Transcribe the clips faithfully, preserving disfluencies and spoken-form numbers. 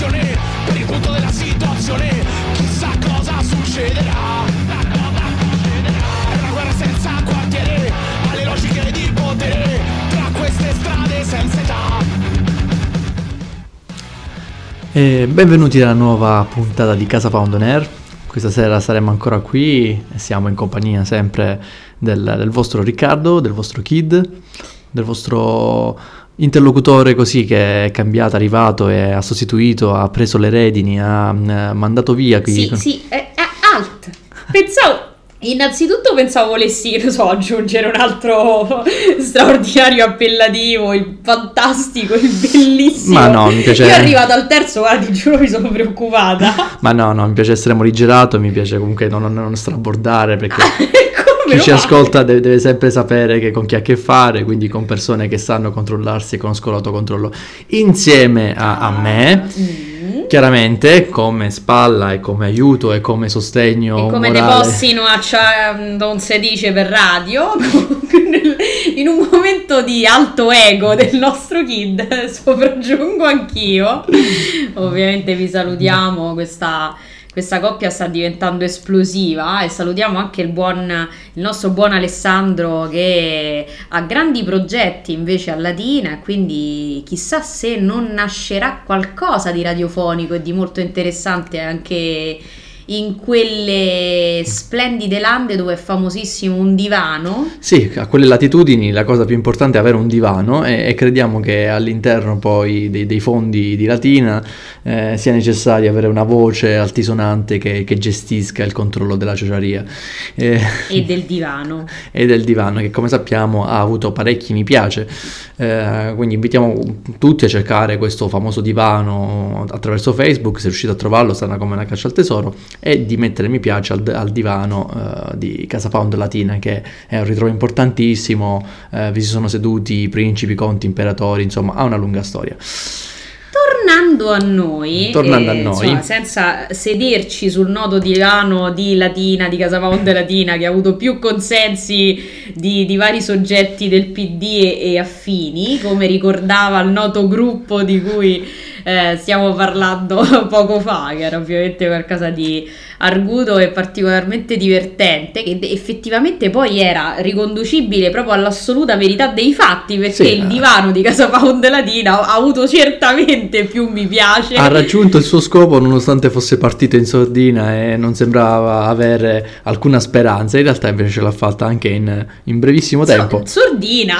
passione per il punto della situazione. Chissà cosa succederà. È una guerra senza quartiere, alle logiche di potere, tra queste strade senza età. E benvenuti alla nuova puntata di Casa Pound On Air. Questa sera saremo ancora qui e siamo in compagnia sempre del, del vostro Riccardo, del vostro Kid, del vostro interlocutore così che è cambiato, è arrivato e ha sostituito, ha preso le redini, ha, ha mandato via qui. Sì, sì, eh, eh, alt. Pensavo... Innanzitutto pensavo volessi, non so, aggiungere un altro straordinario appellativo, il fantastico, il bellissimo. Ma no, mi piace... Io arrivato al terzo, guarda, ti giuro, mi sono preoccupata. Ma no, no, mi piace essere morigerato, mi piace comunque non, non, non strabordare, perché Come chi ci va? ascolta deve, deve sempre sapere che con chi ha a che fare, quindi con persone che sanno controllarsi e conoscono l'autocontrollo insieme a, a me. Mm. Chiaramente come spalla e come aiuto e come sostegno E come ne morale. possino a cioè, non si dice per radio, in un momento di alto ego del nostro Kid sopraggiungo anch'io. Ovviamente vi salutiamo, questa, questa coppia sta diventando esplosiva, e salutiamo anche il buon il nostro buon Alessandro, che ha grandi progetti invece a Latina, quindi chissà se non nascerà qualcosa di radiofonico e di molto interessante anche in quelle splendide lande dove è famosissimo un divano. Sì, a quelle latitudini la cosa più importante è avere un divano, e, e crediamo che all'interno poi dei, dei fondi di Latina eh, sia necessario avere una voce altisonante che, che gestisca il controllo della ciociaria eh, E del divano. e del divano, che come sappiamo ha avuto parecchi mi piace, eh, quindi invitiamo tutti a cercare questo famoso divano attraverso Facebook, se riuscite a trovarlo sarà come una caccia al tesoro, e di mettere mi piace al, al divano uh, di Casa Pound Latina, che è un ritrovo importantissimo. Uh, vi si sono seduti principi, conti, imperatori, insomma ha una lunga storia. Tornando a noi, Tornando eh, a noi. insomma, senza sederci sul nodo divano di Latina, di Casa Pound Latina, che ha avuto più consensi di, di vari soggetti del P D e, e affini, come ricordava il noto gruppo di cui eh, stiamo parlando poco fa, che era ovviamente qualcosa di arguto e particolarmente divertente, che effettivamente poi era riconducibile proprio all'assoluta verità dei fatti, perché Sì, il eh. divano di Casa Pound Latina ha avuto certamente più mi piace. Ha raggiunto il suo scopo nonostante fosse partito in sordina e non sembrava avere alcuna speranza. In realtà invece ce l'ha fatta anche in, in brevissimo tempo. So- sordina,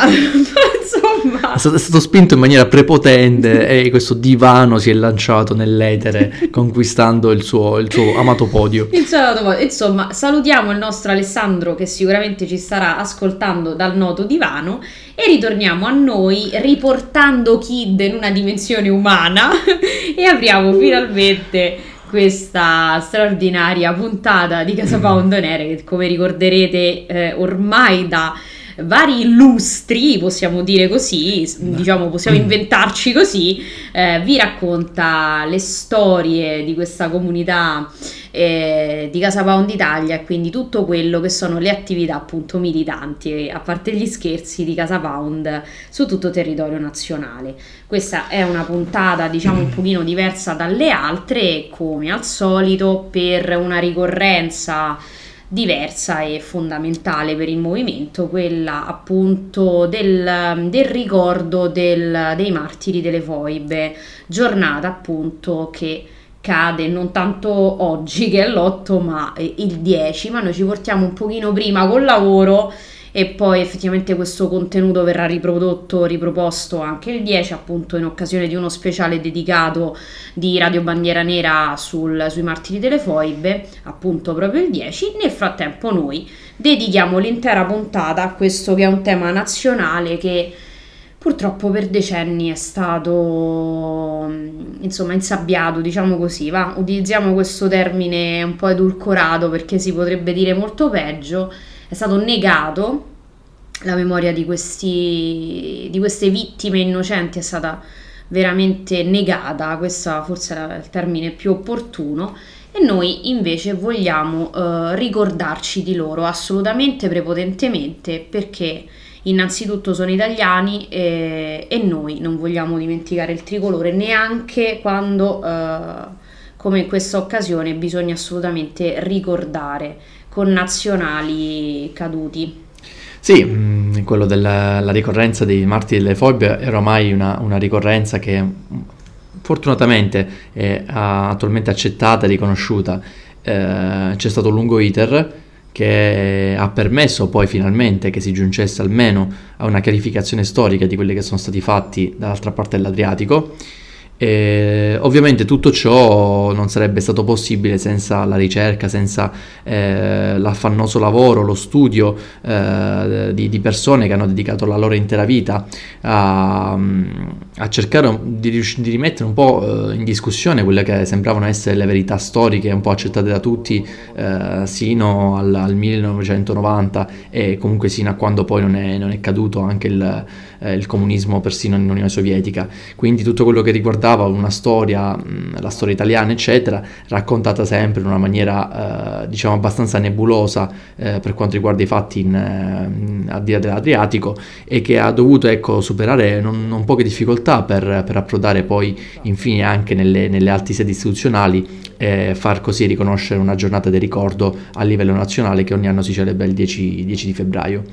insomma. È stato, è stato spinto in maniera prepotente e questo divano si è lanciato nell'etere conquistando il suo, il suo amato podio. Insomma, insomma, salutiamo il nostro Alessandro, che sicuramente ci starà ascoltando dal noto divano, e ritorniamo a noi riportando Kid in una dimensione umana e apriamo finalmente questa straordinaria puntata di Casa Pound On Air, che come ricorderete eh, ormai da vari lustri, possiamo dire così, diciamo possiamo inventarci così, eh, vi racconta le storie di questa comunità eh, di Casa Pound Italia, e quindi tutto quello che sono le attività appunto militanti, a parte gli scherzi, di Casa Pound su tutto il territorio nazionale. Questa è una puntata diciamo un pochino diversa dalle altre, come al solito per una ricorrenza diversa e fondamentale per il movimento, quella appunto del, del ricordo del, dei martiri delle foibe, giornata appunto che cade non tanto oggi che è l'otto ma il dieci, ma noi ci portiamo un pochino prima col lavoro, e poi effettivamente questo contenuto verrà riprodotto, riproposto anche il dieci, appunto in occasione di uno speciale dedicato di Radio Bandiera Nera sul, sui martiri delle foibe, appunto proprio il dieci. Nel frattempo noi dedichiamo l'intera puntata a questo che è un tema nazionale che purtroppo per decenni è stato insomma insabbiato, diciamo così, va? Utilizziamo questo termine un po' edulcorato perché si potrebbe dire molto peggio. È stato negato, la memoria di, questi, di queste vittime innocenti è stata veramente negata, questo forse è il termine più opportuno, e noi invece vogliamo eh, ricordarci di loro assolutamente, prepotentemente, perché innanzitutto sono italiani e, e noi non vogliamo dimenticare il tricolore neanche quando, eh, come in questa occasione, bisogna assolutamente ricordare connazionali caduti. Sì, mh, quello della la ricorrenza dei martiri delle foibe è ormai una, una ricorrenza che fortunatamente è attualmente accettata e riconosciuta. Eh, c'è stato un lungo iter che ha permesso poi finalmente che si giungesse almeno a una chiarificazione storica di quelli che sono stati fatti dall'altra parte dell'Adriatico. E ovviamente tutto ciò non sarebbe stato possibile senza la ricerca, senza eh, l'affannoso lavoro, lo studio eh, di, di persone che hanno dedicato la loro intera vita a, a cercare di, di rimettere un po' in discussione quelle che sembravano essere le verità storiche un po' accettate da tutti eh, sino al, al millenovecentonovanta e comunque sino a quando poi non è, non è caduto anche il, eh, il comunismo persino in Unione Sovietica. Quindi tutto quello che riguardava una storia, la storia italiana eccetera, raccontata sempre in una maniera eh, diciamo abbastanza nebulosa eh, per quanto riguarda i fatti in, eh, al di là dell'Adriatico, e che ha dovuto ecco superare non, non poche difficoltà per, per approdare poi infine anche nelle, nelle alte sedi istituzionali e far così riconoscere una giornata di ricordo a livello nazionale che ogni anno si celebra il dieci di febbraio.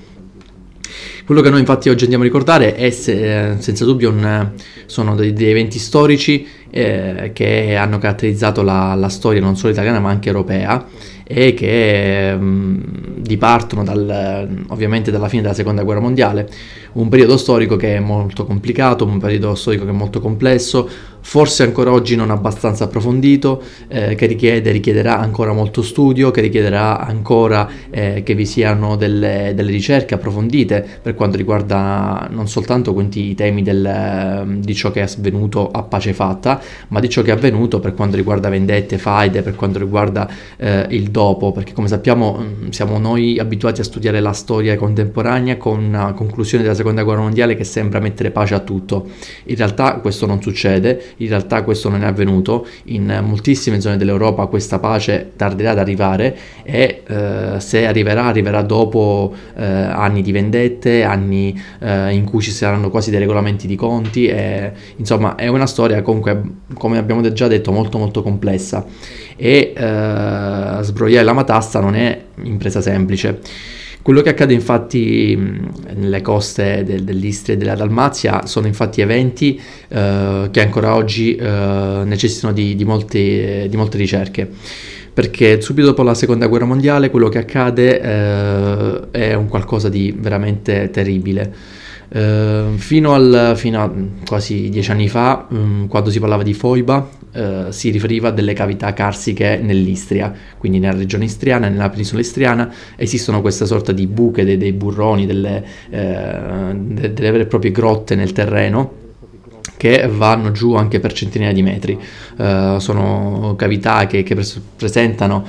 Quello che noi infatti oggi andiamo a ricordare è se, senza dubbio un, sono dei, dei eventi storici eh, che hanno caratterizzato la, la storia non solo italiana ma anche europea e che mh, dipartono dal, ovviamente dalla fine della seconda guerra mondiale, un periodo storico che è molto complicato, un periodo storico che è molto complesso, forse ancora oggi non abbastanza approfondito, eh, che richiede, richiederà ancora molto studio, che richiederà ancora eh, che vi siano delle, delle ricerche approfondite per quanto riguarda non soltanto quindi i temi del, di ciò che è avvenuto a pace fatta, ma di ciò che è avvenuto per quanto riguarda vendette, faide, per quanto riguarda eh, il dopo, perché come sappiamo siamo noi abituati a studiare la storia contemporanea con una conclusione della seconda guerra mondiale che sembra mettere pace a tutto. In realtà questo non succede, in realtà questo non è avvenuto, in moltissime zone dell'Europa questa pace tarderà ad arrivare e eh, se arriverà arriverà dopo eh, anni di vendette, anni eh, in cui ci saranno quasi dei regolamenti di conti e insomma è una storia comunque, come abbiamo già detto, molto molto complessa e eh, sbrogliare la matassa non è impresa semplice. Quello che accade infatti nelle coste del, dell'Istria e della Dalmazia sono infatti eventi eh, che ancora oggi eh, necessitano di, di, molte, di molte ricerche, perché subito dopo la seconda guerra mondiale quello che accade eh, è un qualcosa di veramente terribile. Uh, fino, al, fino a quasi dieci anni fa, um, quando si parlava di foiba, uh, si riferiva a delle cavità carsiche nell'Istria, quindi nella regione istriana, nella penisola istriana, esistono questa sorta di buche, dei, dei burroni, delle, uh, de, delle vere e proprie grotte nel terreno che vanno giù anche per centinaia di metri. Uh, sono cavità che, che pres- presentano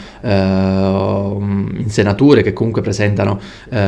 uh, insenature che comunque presentano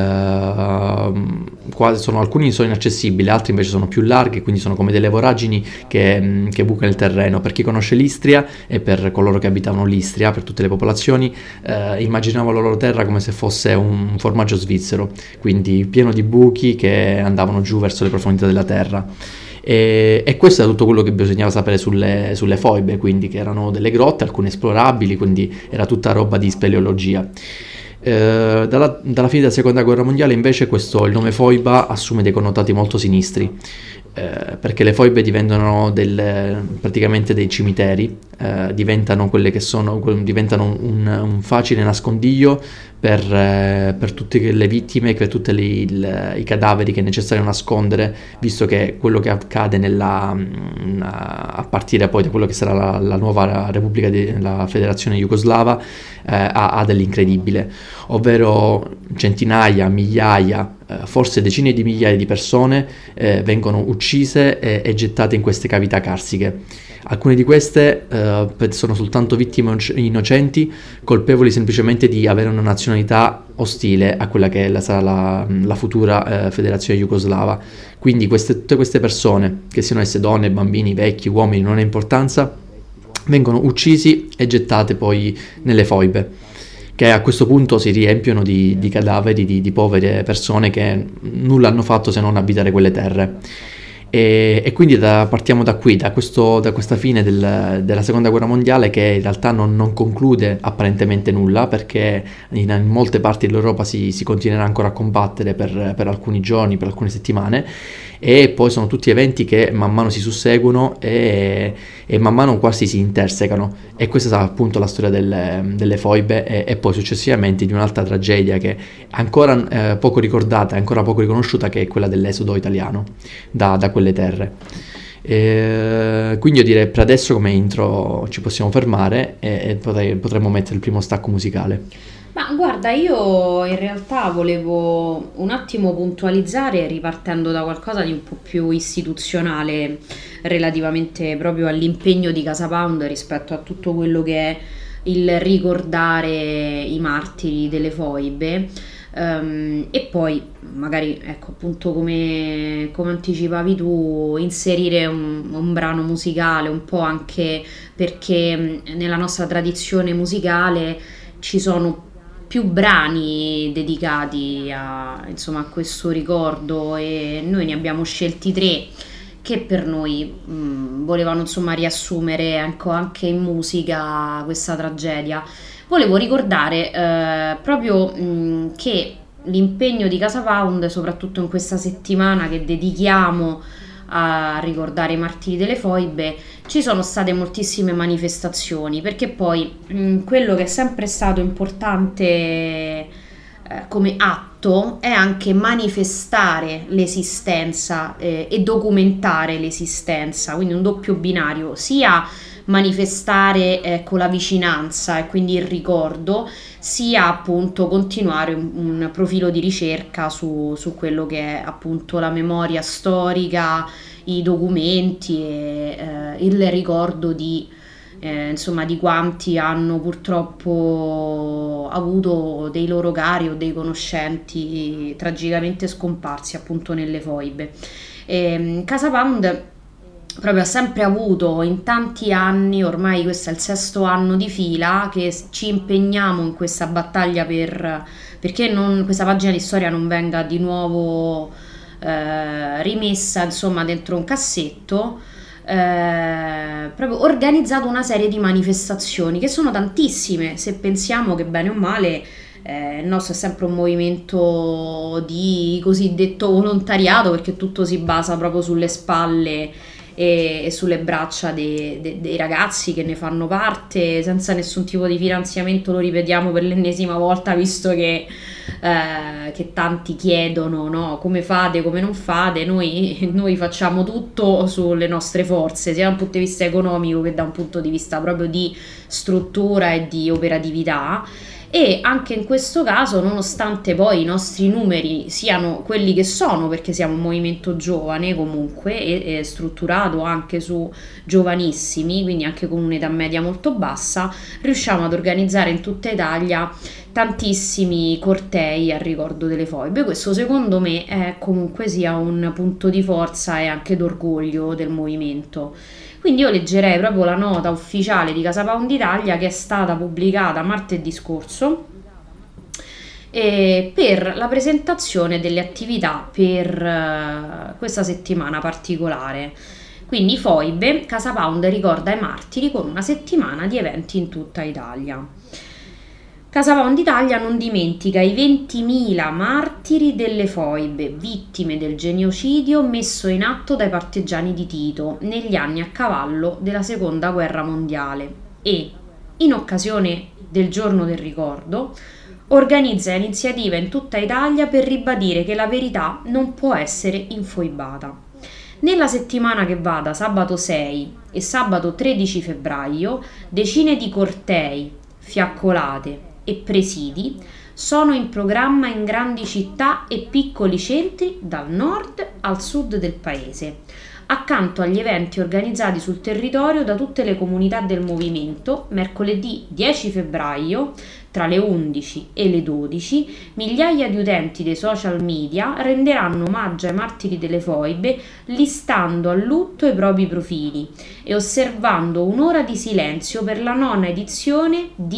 uh, quasi, sono, alcuni sono inaccessibili, altri invece sono più larghi, quindi sono come delle voragini che, che bucano il terreno. Per chi conosce l'Istria e per coloro che abitavano l'Istria, per tutte le popolazioni, uh, immaginavo la loro terra come se fosse un formaggio svizzero, quindi pieno di buchi che andavano giù verso le profondità della terra. E, e questo è tutto quello che bisognava sapere sulle, sulle foibe, quindi che erano delle grotte, alcune esplorabili, quindi era tutta roba di speleologia. Eh, dalla, dalla fine della seconda guerra mondiale invece questo, il nome foiba assume dei connotati molto sinistri, eh, perché le foibe diventano del, praticamente dei cimiteri, eh, diventano quelle che sono, diventano un, un facile nascondiglio per, eh, per tutte le vittime, per tutti i cadaveri che è necessario nascondere, visto che quello che accade nella, a partire poi da quello che sarà la, la nuova Repubblica della Federazione Jugoslava eh, ha, ha dell'incredibile, ovvero centinaia, migliaia, eh, forse decine di migliaia di persone eh, vengono uccise e, e gettate in queste cavità carsiche. Alcune di queste eh, sono soltanto vittime innocenti, colpevoli semplicemente di avere una nazionalità ostile a quella che sarà la, la futura eh, federazione jugoslava. Quindi queste, tutte queste persone, che siano esse donne, bambini, vecchi, uomini, non ha importanza, vengono uccisi e gettate poi nelle foibe, che a questo punto si riempiono di, di cadaveri di, di povere persone che nulla hanno fatto se non abitare quelle terre. E, e quindi da, partiamo da qui, da, questo, da questa fine del, della seconda guerra mondiale, che in realtà non, non conclude apparentemente nulla, perché in, in molte parti dell'Europa si, si continuerà ancora a combattere per, per alcuni giorni, per alcune settimane, e poi sono tutti eventi che man mano si susseguono e, e man mano quasi si intersecano, e questa sarà appunto la storia delle, delle foibe e, e poi successivamente di un'altra tragedia che è ancora eh, poco ricordata, è ancora poco riconosciuta, che è quella dell'esodo italiano da, da quelle terre. E quindi io direi per adesso come intro ci possiamo fermare e, e potrei, potremmo mettere il primo stacco musicale. Ma guarda, io in realtà volevo un attimo puntualizzare, ripartendo da qualcosa di un po' più istituzionale relativamente proprio all'impegno di Casa Pound rispetto a tutto quello che è il ricordare i martiri delle foibe. Um, e poi magari, ecco, appunto come, come anticipavi tu, inserire un, un brano musicale, un po' anche perché nella nostra tradizione musicale ci sono più brani dedicati a, insomma, a questo ricordo, e noi ne abbiamo scelti tre che per noi mh, volevano insomma riassumere ecco, anche in musica questa tragedia. Volevo ricordare eh, proprio mh, che l'impegno di Casa Pound, soprattutto in questa settimana che dedichiamo a ricordare i martiri delle foibe, ci sono state moltissime manifestazioni, perché poi mh, quello che è sempre stato importante eh, come atto è anche manifestare l'esistenza eh, e documentare l'esistenza, quindi un doppio binario, sia manifestare ecco, la vicinanza e quindi il ricordo, sia appunto continuare un, un profilo di ricerca su, su quello che è appunto la memoria storica, i documenti e eh, il ricordo di eh, insomma di quanti hanno purtroppo avuto dei loro cari o dei conoscenti tragicamente scomparsi appunto nelle foibe. E, Casa Pound proprio ha sempre avuto in tanti anni, ormai questo è il sesto anno di fila che ci impegniamo in questa battaglia per, perché non, questa pagina di storia non venga di nuovo eh, rimessa insomma dentro un cassetto. Eh, proprio organizzato una serie di manifestazioni che sono tantissime, se pensiamo che bene o male eh, il nostro è sempre un movimento di cosiddetto volontariato, perché tutto si basa proprio sulle spalle e, e sulle braccia dei, dei, dei ragazzi che ne fanno parte, senza nessun tipo di finanziamento, lo ripetiamo per l'ennesima volta, visto che, eh, che tanti chiedono no? Come fate, come non fate. Noi, noi facciamo tutto sulle nostre forze, sia da un punto di vista economico che da un punto di vista proprio di struttura e di operatività. E anche in questo caso, nonostante poi i nostri numeri siano quelli che sono, perché siamo un movimento giovane comunque e, e strutturato anche su giovanissimi, quindi anche con un'età media molto bassa, riusciamo ad organizzare in tutta Italia tantissimi cortei a ricordo delle foibe. Questo secondo me è comunque sia un punto di forza e anche d'orgoglio del movimento. Quindi io leggerei proprio la nota ufficiale di Casa Pound Italia, che è stata pubblicata martedì scorso eh, per la presentazione delle attività per uh, questa settimana particolare. Quindi foibe, Casa Pound ricorda i martiri con una settimana di eventi in tutta Italia. Casa Pound Italia non dimentica i ventimila martiri delle foibe, vittime del genocidio messo in atto dai partigiani di Tito negli anni a cavallo della Seconda Guerra Mondiale e, in occasione del Giorno del Ricordo, organizza iniziative in tutta Italia per ribadire che la verità non può essere infoibata. Nella settimana che va da sabato sei e sabato tredici febbraio, decine di cortei, fiaccolate e presidi sono in programma in grandi città e piccoli centri dal nord al sud del paese, accanto agli eventi organizzati sul territorio da tutte le comunità del movimento. Mercoledì dieci febbraio, tra le undici e le dodici, migliaia di utenti dei social media renderanno omaggio ai martiri delle foibe, listando a lutto i propri profili e osservando un'ora di silenzio per la nona edizione di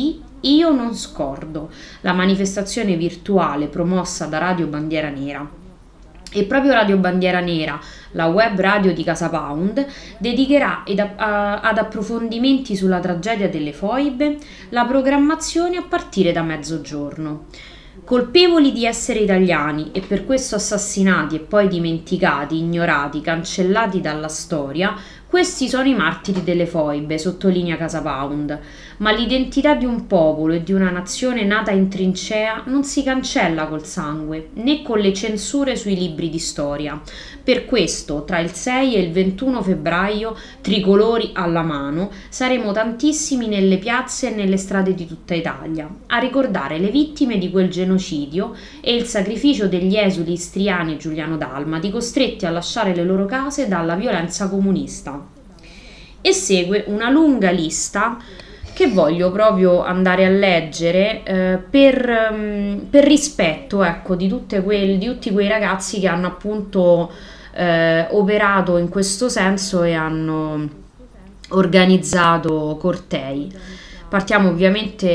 Io non scordo, la manifestazione virtuale promossa da Radio Bandiera Nera. E proprio Radio Bandiera Nera, la web radio di Casa Pound, dedicherà ed a, a, ad approfondimenti sulla tragedia delle foibe la programmazione a partire da mezzogiorno. Colpevoli di essere italiani e per questo assassinati e poi dimenticati, ignorati, cancellati dalla storia, questi sono i martiri delle foibe, sottolinea Casa Pound. Ma l'identità di un popolo e di una nazione nata in trincea non si cancella col sangue, né con le censure sui libri di storia. Per questo, tra il sei e il ventuno febbraio, tricolori alla mano, saremo tantissimi nelle piazze e nelle strade di tutta Italia, a ricordare le vittime di quel genocidio e il sacrificio degli esuli istriani e giuliano-dalmati, costretti a lasciare le loro case dalla violenza comunista. E segue una lunga lista che voglio proprio andare a leggere eh, per, um, per rispetto, ecco, di, tutte quel, di tutti quei ragazzi che hanno appunto eh, operato in questo senso e hanno organizzato cortei. Partiamo ovviamente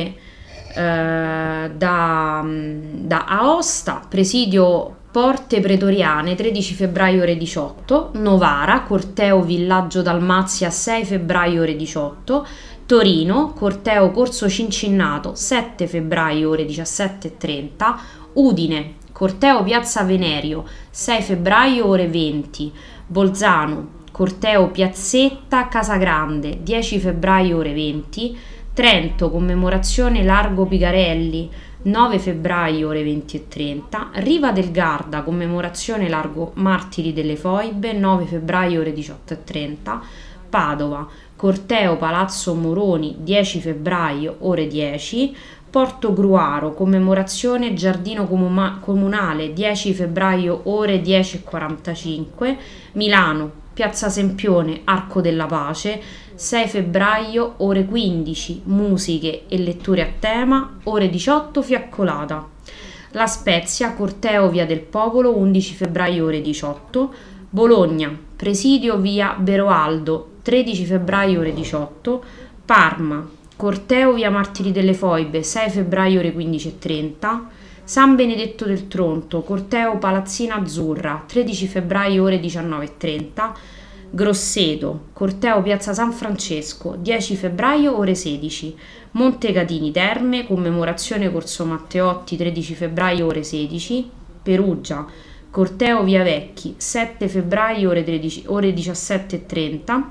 eh, da, da Aosta, presidio Porte Pretoriane, tredici febbraio ore diciotto, Novara, corteo Villaggio Dalmazia, sei febbraio ore diciotto, Torino, corteo Corso Cincinnato, sette febbraio ore diciassette e trenta, Udine, corteo Piazza Venerio, sei febbraio ore venti, Bolzano, corteo Piazzetta Casagrande, dieci febbraio ore venti, Trento, commemorazione Largo Pigarelli, nove febbraio ore venti e trenta, Riva del Garda, commemorazione Largo Martiri delle Foibe, nove febbraio ore diciotto e trenta, Padova, corteo Palazzo Moroni, dieci febbraio ore dieci, Porto Gruaro, commemorazione Giardino Comuma- Comunale, dieci febbraio ore dieci e quarantacinque, Milano, Piazza Sempione, Arco della Pace, sei febbraio ore quindici, musiche e letture a tema, ore diciotto Fiaccolata. La Spezia, corteo Via del Popolo, undici febbraio ore diciotto, Bologna, presidio Via Beroaldo, tredici febbraio ore diciotto, Parma, corteo Via Martiri delle Foibe, sei febbraio ore quindici e trenta, San Benedetto del Tronto, corteo Palazzina Azzurra, tredici febbraio ore diciannove e trenta, Grosseto, corteo Piazza San Francesco, dieci febbraio ore sedici, Montecatini Terme, commemorazione Corso Matteotti, tredici febbraio ore sedici, Perugia, corteo Via Vecchi, sette febbraio ore, tredici, ore diciassette e trenta,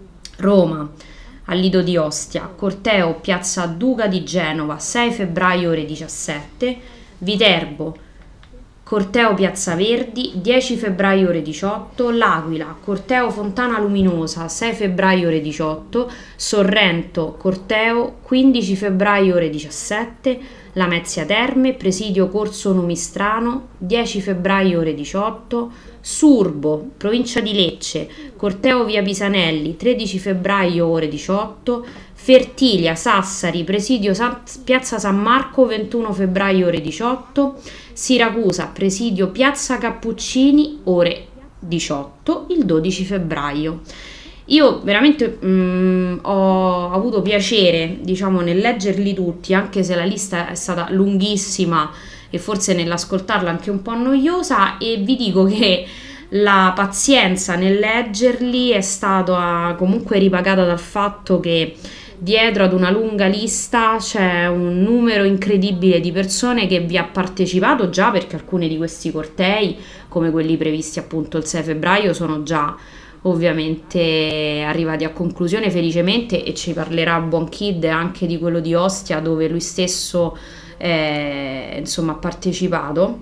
Roma, al Lido di Ostia, corteo Piazza Duca di Genova, sei febbraio ore diciassette, Viterbo, corteo Piazza Verdi, dieci febbraio ore diciotto, L'Aquila, corteo Fontana Luminosa, sei febbraio ore diciotto, Sorrento, corteo quindici febbraio ore diciassette, Lamezia Terme, presidio Corso Numistrano, dieci febbraio ore diciotto, Surbo, provincia di Lecce, corteo Via Pisanelli, tredici febbraio ore diciotto, Fertilia, Sassari, presidio San, Piazza San Marco, ventuno febbraio ore diciotto, Siracusa, presidio Piazza Cappuccini, ore diciotto, il dodici febbraio. Io veramente mh, ho avuto piacere, diciamo, nel leggerli tutti, anche se la lista è stata lunghissima e forse nell'ascoltarla anche un po' noiosa, e vi dico che la pazienza nel leggerli è stata comunque ripagata dal fatto che dietro ad una lunga lista c'è un numero incredibile di persone che vi ha partecipato già, perché alcuni di questi cortei, come quelli previsti appunto il sei febbraio, sono già ovviamente arrivati a conclusione felicemente, e ci parlerà Buon Kid anche di quello di Ostia, dove lui stesso eh, insomma ha partecipato.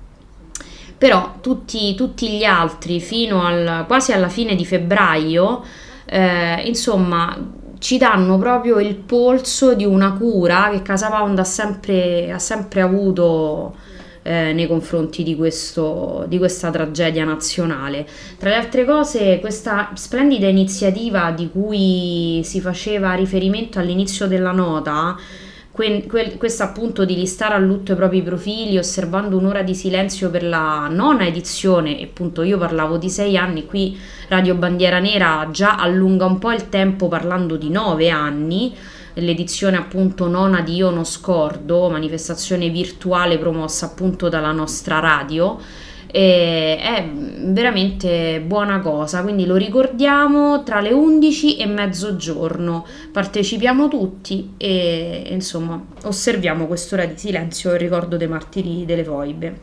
Però tutti, tutti gli altri fino al, quasi alla fine di febbraio eh, insomma ci danno proprio il polso di una cura che Casa Pound ha sempre, ha sempre avuto eh, nei confronti di, questo, di questa tragedia nazionale. Tra le altre cose, questa splendida iniziativa di cui si faceva riferimento all'inizio della nota, que- que- questo appunto di listare a lutto i propri profili osservando un'ora di silenzio per la nona edizione, e appunto io parlavo di sei anni, qui Radio Bandiera Nera già allunga un po' il tempo parlando di nove anni, l'edizione appunto nona di Io non scordo, manifestazione virtuale promossa appunto dalla nostra radio. E è veramente buona cosa, quindi lo ricordiamo tra le undici e mezzogiorno, partecipiamo tutti e insomma osserviamo quest'ora di silenzio in ricordo dei martiri delle foibe.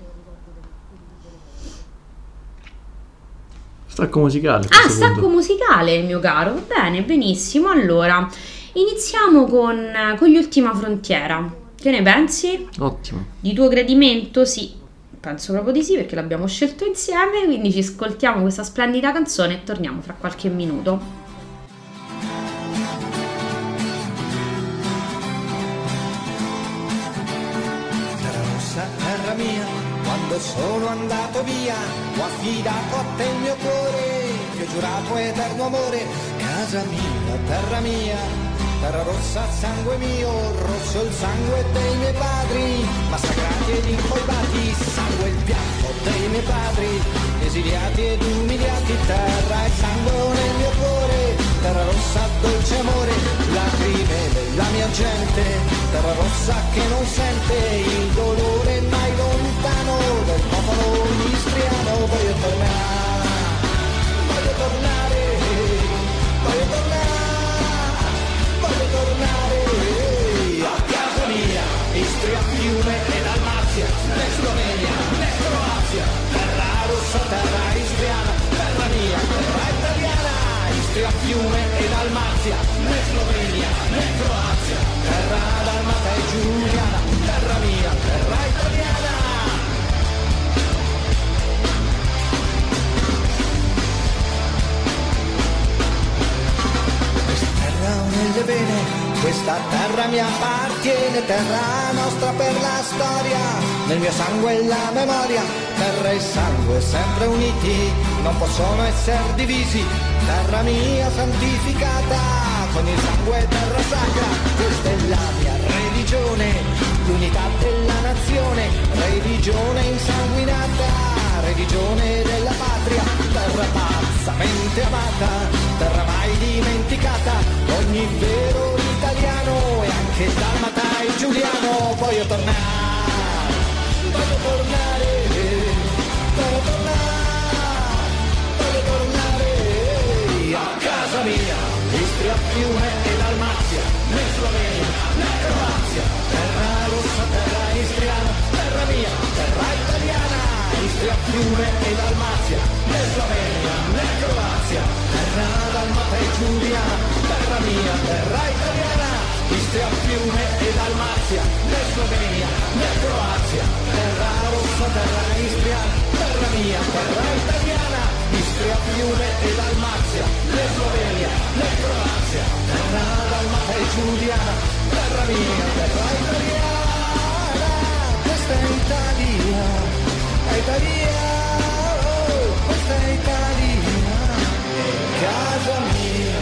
Stacco musicale. Ah, stacco musicale, mio caro, va bene, benissimo. Allora iniziamo con, con gli Ultima Frontiera, che ne pensi? Ottimo. Di tuo gradimento? Sì, penso proprio di sì, perché l'abbiamo scelto insieme, quindi ci ascoltiamo questa splendida canzone e torniamo fra qualche minuto. Terra rossa, terra mia, quando sono andato via, ho affidato a te il mio cuore, ti ho giurato eterno amore, casa mia, terra mia. Terra rossa, sangue mio, rosso il sangue dei miei padri, massacrati ed incolpati, sangue il pianto dei miei padri, esiliati ed umiliati, terra e sangue nel mio cuore, terra rossa, dolce amore, lacrime della mia gente, terra rossa che non sente il dolore mai lontano del popolo istriano, voglio tornare, voglio tornare, voglio tornare. Voglio tornare a casa mia, Istria, Fiume e Dalmazia, né Slovenia, né Croazia, terra rossa, terra istriana, terra mia, terra italiana, Istria, Fiume e Dalmazia, né Slovenia, né Croazia, terra dalmata e giuliana, terra mia, terra italiana. Nelle vene, questa terra mi appartiene, terra nostra per la storia, nel mio sangue e la memoria, terra e sangue sempre uniti, non possono essere divisi, terra mia santificata, con il sangue terra sacra, questa è la mia religione, l'unità della nazione, religione insanguinata, religione della patria, terra pazzamente amata, terra mai dimenticata, ogni vero italiano e anche dalmata e giuliano, voglio tornare, voglio tornare, voglio tornare, voglio tornare a casa mia, Istria, Fiume e Dalmazia, né Slovenia, né Croazia, terra rossa, terra istriana, terra mia, terra italiana, Istria, Fiume e Dalmazia, né Slovenia, né Croazia, terra dalmata e giuliana, terra mia, terra italiana, Istria, Fiume e Dalmazia, né Slovenia, né Croazia, terra rossa, terra istriana, terra mia, terra italiana, Istria, Fiume e Dalmazia, né Slovenia, né Croazia, terra dalmata e giuliana, terra mia, terra italiana, questa è Italia, è Italia, oh, questa è Italia, casa mia.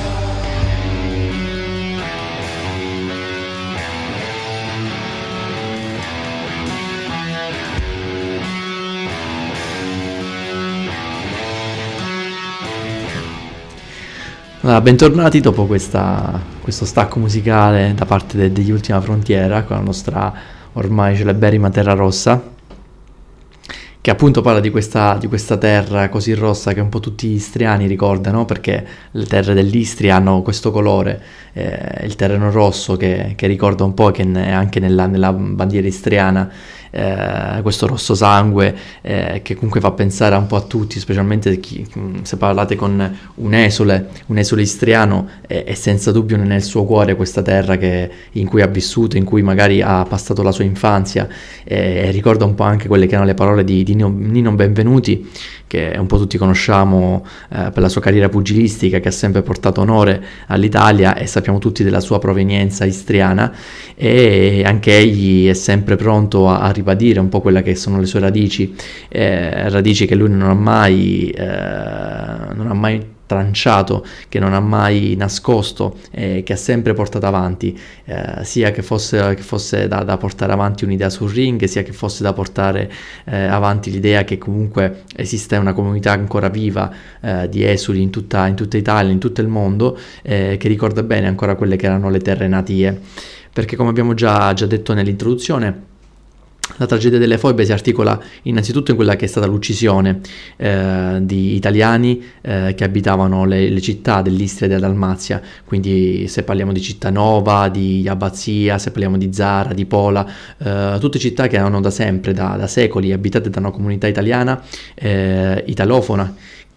Allora, bentornati dopo questa, questo stacco musicale da parte de, degli Ultima Frontiera con la nostra ormai celeberrima Terra Rossa, che appunto parla di questa, di questa terra così rossa che un po' tutti gli istriani ricordano, perché le terre dell'Istria hanno questo colore, eh, il terreno rosso che, che ricorda un po', che è anche nella, nella bandiera istriana, eh, questo rosso sangue, eh, che comunque fa pensare un po' a tutti, specialmente chi, se parlate con un esule, un esule istriano, è, è senza dubbio nel suo cuore questa terra che, in cui ha vissuto, in cui magari ha passato la sua infanzia, e ricorda un po' anche quelle che erano le parole di, di Nino, Nino Benvenuti, che un po' tutti conosciamo eh, per la sua carriera pugilistica, che ha sempre portato onore all'Italia, e sappiamo tutti della sua provenienza istriana, e anche egli è sempre pronto a, a ribadire un po' quelle che sono le sue radici, eh, radici che lui non ha mai, eh, non ha mai tranciato, che non ha mai nascosto, eh, che ha sempre portato avanti, eh, sia che fosse, che fosse da, da portare avanti un'idea sul ring, sia che fosse da portare eh, avanti l'idea che comunque esiste una comunità ancora viva eh, di esuli in tutta, in tutta Italia, in tutto il mondo, eh, che ricorda bene ancora quelle che erano le terre natie, perché come abbiamo già, già detto nell'introduzione, la tragedia delle foibe si articola innanzitutto in quella che è stata l'uccisione eh, di italiani eh, che abitavano le, le città dell'Istria e della Dalmazia, quindi se parliamo di Cittanova, di Abbazia, se parliamo di Zara, di Pola, eh, tutte città che erano da sempre, da, da secoli, abitate da una comunità italiana, eh, italofona,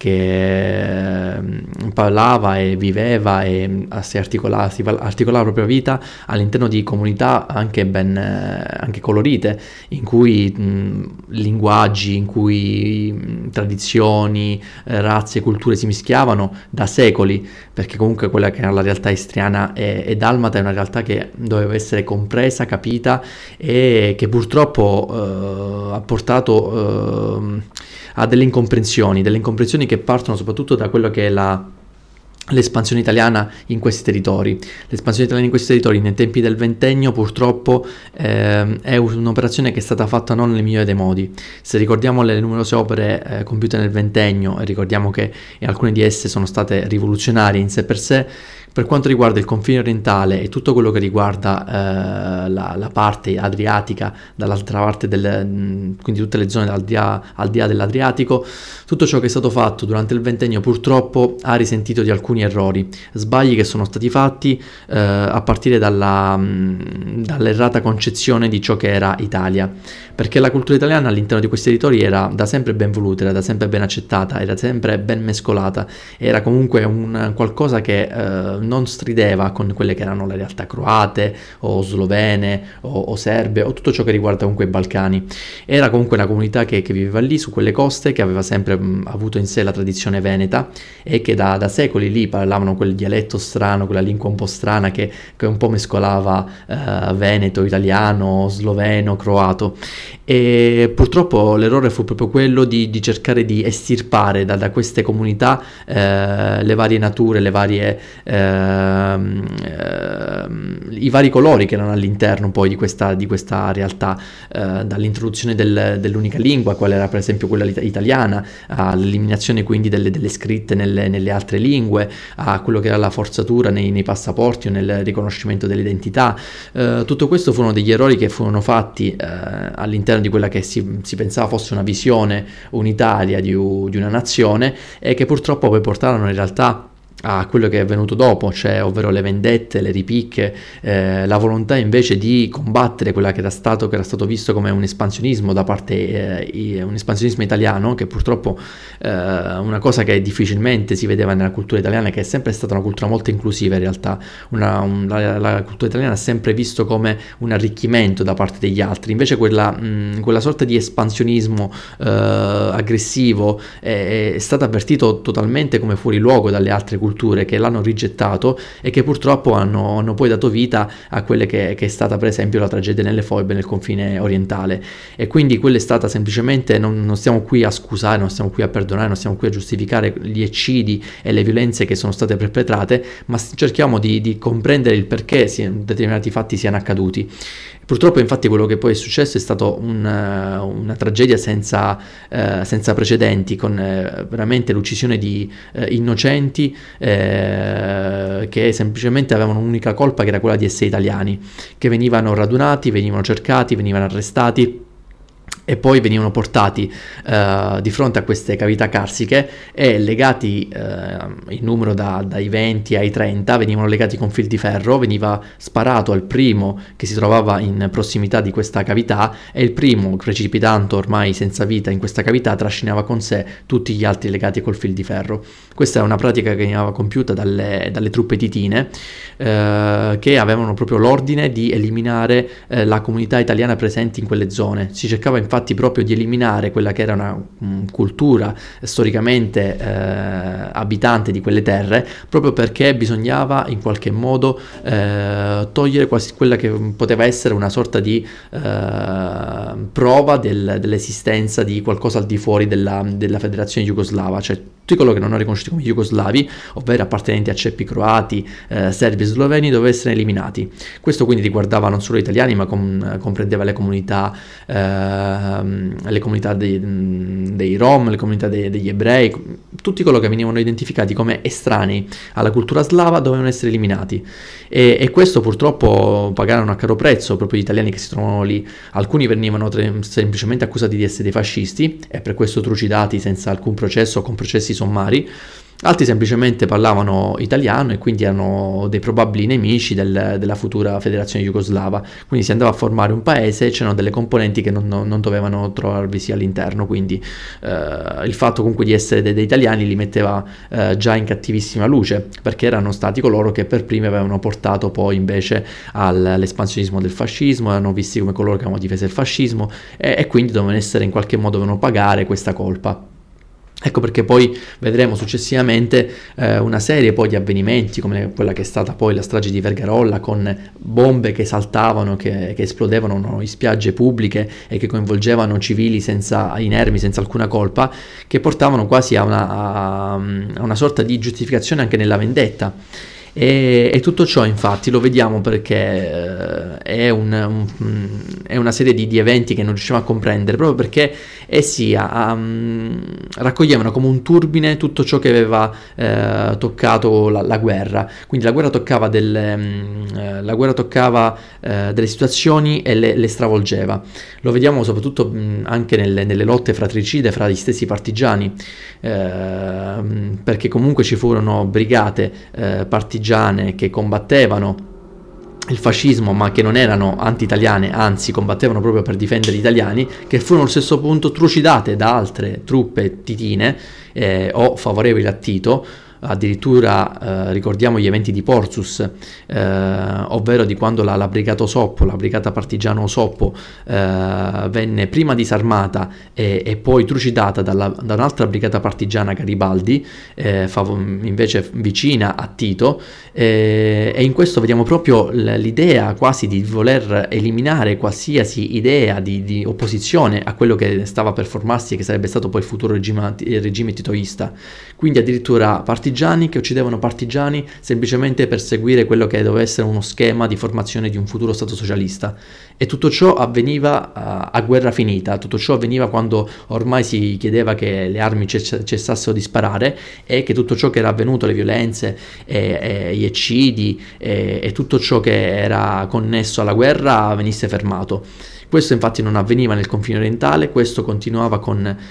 che parlava e viveva e si articolava, si articolava la propria vita all'interno di comunità anche ben anche colorite, in cui mh, linguaggi, in cui mh, tradizioni, eh, razze, culture si mischiavano da secoli, perché comunque quella che era la realtà istriana e, e dalmata è una realtà che doveva essere compresa, capita, e che purtroppo eh, ha portato eh, a delle incomprensioni, delle incomprensioni che partono soprattutto da quello che è la l'espansione italiana in questi territori. L'espansione italiana in questi territori nei tempi del ventennio purtroppo eh, è un'operazione che è stata fatta non nel migliore dei modi. Se ricordiamo le numerose opere eh, compiute nel ventennio, e ricordiamo che alcune di esse sono state rivoluzionarie in sé per sé, per quanto riguarda il confine orientale e tutto quello che riguarda eh, la, la parte adriatica, dall'altra parte del, quindi tutte le zone al di, là, al di là dell'Adriatico, tutto ciò che è stato fatto durante il ventennio purtroppo ha risentito di alcuni errori, sbagli che sono stati fatti eh, a partire dalla, mh, dall'errata concezione di ciò che era Italia, perché la cultura italiana all'interno di questi territori era da sempre ben voluta, era da sempre ben accettata, era sempre ben mescolata, era comunque un qualcosa che eh, non strideva con quelle che erano le realtà croate o slovene o, o serbe o tutto ciò che riguarda comunque i Balcani. Era comunque una comunità che, che viveva lì su quelle coste, che aveva sempre mh, avuto in sé la tradizione veneta e che da, da secoli lì parlavano quel dialetto strano, quella lingua un po' strana che, che un po' mescolava eh, veneto, italiano, sloveno, croato. E purtroppo l'errore fu proprio quello di, di cercare di estirpare da, da queste comunità eh, le varie nature, le varie eh, eh, i vari colori che erano all'interno poi di questa, di questa realtà, eh, dall'introduzione del, dell'unica lingua, quale era per esempio quella italiana, all'eliminazione quindi delle, delle scritte nelle, nelle altre lingue, a quello che era la forzatura nei, nei passaporti o nel riconoscimento dell'identità. Eh, tutto questo furono degli errori che furono fatti eh, all'interno di quella che si, si pensava fosse una visione unitaria di, di una nazione, e che purtroppo poi portarono in realtà a quello che è venuto dopo, cioè ovvero le vendette, le ripicche, eh, la volontà invece di combattere quella che era stato, che era stato visto come un espansionismo da parte, eh, un espansionismo italiano, che purtroppo eh, una cosa che difficilmente si vedeva nella cultura italiana, che è sempre stata una cultura molto inclusiva in realtà, una, un, la, la cultura italiana ha sempre visto come un arricchimento da parte degli altri, invece quella, mh, quella sorta di espansionismo eh, aggressivo è, è stato avvertito totalmente come fuori luogo dalle altre culture, che l'hanno rigettato e che purtroppo hanno, hanno poi dato vita a quelle che, che è stata per esempio la tragedia nelle foibe nel confine orientale. E quindi quella è stata semplicemente, non, non stiamo qui a scusare, non stiamo qui a perdonare, non stiamo qui a giustificare gli eccidi e le violenze che sono state perpetrate, ma cerchiamo di, di comprendere il perché determinati fatti siano accaduti. Purtroppo infatti quello che poi è successo è stato un, una tragedia senza, eh, senza precedenti, con eh, veramente l'uccisione di eh, innocenti eh, che semplicemente avevano un'unica colpa, che era quella di essere italiani, che venivano radunati, venivano cercati, venivano arrestati e poi venivano portati uh, di fronte a queste cavità carsiche e legati uh, in numero da, dai venti ai trenta, venivano legati con fil di ferro, veniva sparato al primo che si trovava in prossimità di questa cavità, e il primo, precipitando ormai senza vita in questa cavità, trascinava con sé tutti gli altri legati col fil di ferro. Questa è una pratica che veniva compiuta dalle, dalle truppe titine uh, che avevano proprio l'ordine di eliminare uh, la comunità italiana presente in quelle zone. Si cercava infatti infatti proprio di eliminare quella che era una um, cultura storicamente eh, abitante di quelle terre, proprio perché bisognava in qualche modo eh, togliere quasi quella che poteva essere una sorta di eh, prova del, dell'esistenza di qualcosa al di fuori della, della federazione jugoslava, cioè tutti coloro che non erano riconosciuti come jugoslavi, ovvero appartenenti a ceppi croati, eh, serbi e sloveni, dovevano essere eliminati. Questo quindi riguardava non solo gli italiani, ma com- comprendeva le comunità, eh, le comunità dei, dei Rom, le comunità dei, degli ebrei, tutti coloro che venivano identificati come estranei alla cultura slava dovevano essere eliminati. E, e questo purtroppo pagarono a caro prezzo proprio gli italiani che si trovavano lì. Alcuni venivano tre- semplicemente accusati di essere dei fascisti e per questo trucidati senza alcun processo o con processi sommari. Altri semplicemente parlavano italiano e quindi erano dei probabili nemici del, della futura federazione jugoslava. Quindi si andava a formare un paese e c'erano delle componenti che non, non dovevano trovarvisi all'interno, quindi eh, il fatto comunque di essere dei, dei italiani li metteva eh, già in cattivissima luce, perché erano stati coloro che per primi avevano portato poi invece al, all'espansionismo del fascismo, erano visti come coloro che avevano difeso il fascismo e, e quindi dovevano essere in qualche modo, dovevano pagare questa colpa. Ecco perché poi vedremo successivamente eh, una serie poi di avvenimenti come quella che è stata poi la strage di Vergarolla, con bombe che saltavano, che, che esplodevano no, in spiagge pubbliche e che coinvolgevano civili senza, inermi, senza alcuna colpa, che portavano quasi a una, a, a una sorta di giustificazione anche nella vendetta. E, e tutto ciò infatti lo vediamo perché eh, è, un, un, è una serie di, di eventi che non riusciamo a comprendere, proprio perché essi um, raccoglievano come un turbine tutto ciò che aveva eh, toccato la, la guerra. Quindi la guerra toccava delle, um, la guerra toccava eh, delle situazioni e le, le stravolgeva. Lo vediamo soprattutto um, anche nelle, nelle lotte fratricide fra gli stessi partigiani, eh, perché comunque ci furono brigate eh, partigiane che combattevano il fascismo ma che non erano anti-italiane, anzi combattevano proprio per difendere gli italiani, che furono allo stesso punto trucidate da altre truppe titine eh, o favorevoli a Tito. Addirittura eh, ricordiamo gli eventi di Porzus, eh, ovvero di quando la, la brigata Osoppo, la brigata partigiana Osoppo eh, venne prima disarmata e, e poi trucidata dalla, da un'altra brigata partigiana Garibaldi, eh, fav- invece vicina a Tito, eh, e in questo vediamo proprio l'idea quasi di voler eliminare qualsiasi idea di, di opposizione a quello che stava per formarsi e che sarebbe stato poi il futuro regime, il regime titoista. Quindi addirittura partigiani che uccidevano partigiani semplicemente per seguire quello che doveva essere uno schema di formazione di un futuro stato socialista. E tutto ciò avveniva a, a guerra finita, tutto ciò avveniva quando ormai si chiedeva che le armi cess- cessassero di sparare e che tutto ciò che era avvenuto, le violenze, e, e gli eccidi e, e tutto ciò che era connesso alla guerra venisse fermato. Questo infatti non avveniva nel confine orientale, questo continuava con, eh,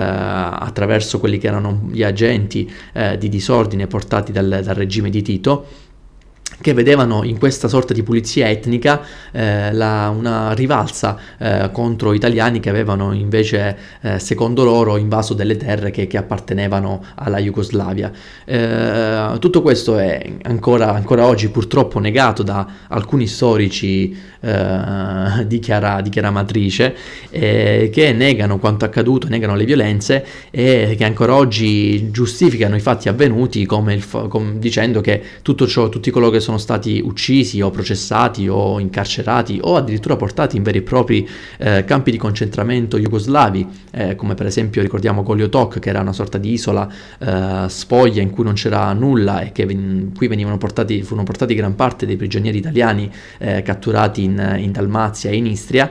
attraverso quelli che erano gli agenti eh, di disordine portati dal, dal regime di Tito, che vedevano in questa sorta di pulizia etnica eh, la, una rivalsa eh, contro italiani che avevano invece, eh, secondo loro, invaso delle terre che, che appartenevano alla Jugoslavia. Eh, tutto questo è ancora, ancora oggi purtroppo negato da alcuni storici eh, di, chiara, di chiara matrice, eh, che negano quanto accaduto, negano le violenze e che ancora oggi giustificano i fatti avvenuti come il, come, dicendo che tutto ciò, tutti coloro che sono stati uccisi o processati o incarcerati o addirittura portati in veri e propri eh, campi di concentramento jugoslavi, eh, come per esempio ricordiamo Golio Tok, che era una sorta di isola eh, spoglia in cui non c'era nulla e che ven- qui venivano portati, furono portati gran parte dei prigionieri italiani eh, catturati in, in Dalmazia e in Istria.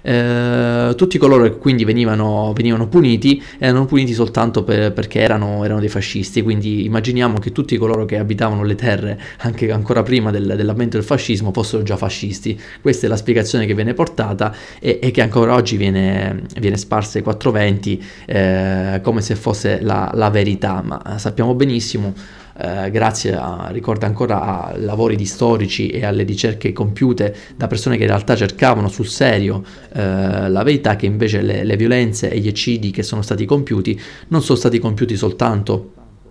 Eh, tutti coloro che quindi venivano, venivano puniti erano puniti soltanto per, perché erano, erano dei fascisti. Quindi immaginiamo che tutti coloro che abitavano le terre anche ancora prima del, dell'avvento del fascismo fossero già fascisti. Questa è la spiegazione che viene portata e, e che ancora oggi viene, viene sparsa ai quattroventi eh, come se fosse la, la verità, ma sappiamo benissimo, eh, grazie a, ricorda ancora a lavori di storici e alle ricerche compiute da persone che in realtà cercavano sul serio eh, la verità, che invece le, le violenze e gli eccidi che sono stati compiuti non sono stati compiuti soltanto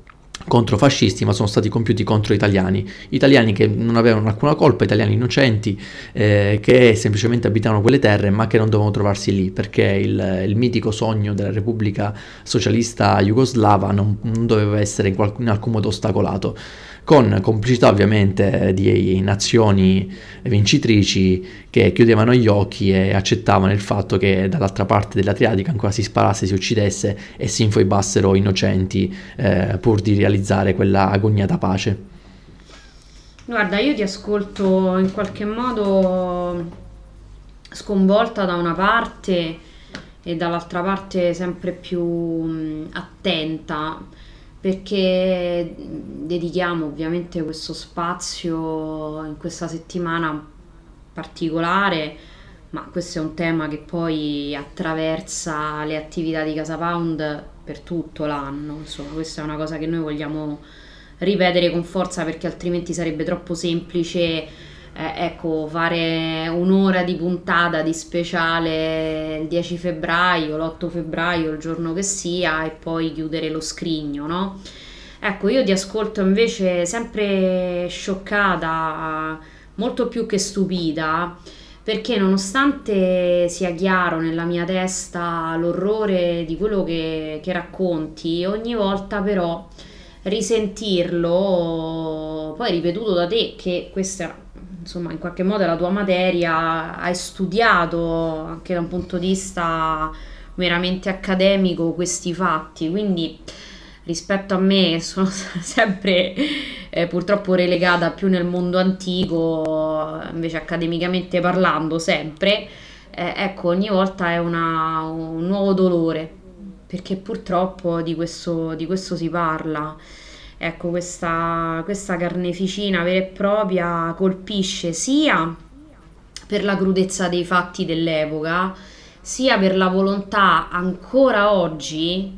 contro fascisti, ma sono stati compiuti contro italiani, italiani che non avevano alcuna colpa, italiani innocenti, eh, che semplicemente abitavano quelle terre, ma che non dovevano trovarsi lì, perché il, il mitico sogno della Repubblica Socialista Jugoslava non, non doveva essere in, qualc- in alcun modo ostacolato, con complicità ovviamente di nazioni vincitrici che chiudevano gli occhi e accettavano il fatto che dall'altra parte dell'Adriatica ancora si sparasse, si uccidesse e si infoibassero innocenti, eh, pur di realizzare quella agognata pace. Guarda, io ti ascolto in qualche modo sconvolta da una parte e dall'altra parte sempre più mh, attenta, perché dedichiamo ovviamente questo spazio in questa settimana particolare, ma questo è un tema che poi attraversa le attività di Casa Pound per tutto l'anno. Insomma, questa è una cosa che noi vogliamo ripetere con forza, perché altrimenti sarebbe troppo semplice eh, ecco, fare un'ora di puntata di speciale il dieci febbraio, l'otto febbraio, il giorno che sia, e poi chiudere lo scrigno, no? Ecco, io ti ascolto invece sempre scioccata, molto più che stupita, perché nonostante sia chiaro nella mia testa l'orrore di quello che, che racconti, ogni volta però risentirlo, poi ripetuto da te, che questa insomma in qualche modo è la tua materia, hai studiato anche da un punto di vista meramente accademico questi fatti, quindi rispetto a me sono sempre eh, purtroppo relegata più nel mondo antico, invece accademicamente parlando sempre, eh, ecco, ogni volta è una, un nuovo dolore, perché purtroppo di questo, di questo si parla. Ecco, questa, questa carneficina vera e propria colpisce sia per la crudezza dei fatti dell'epoca, sia per la volontà ancora oggi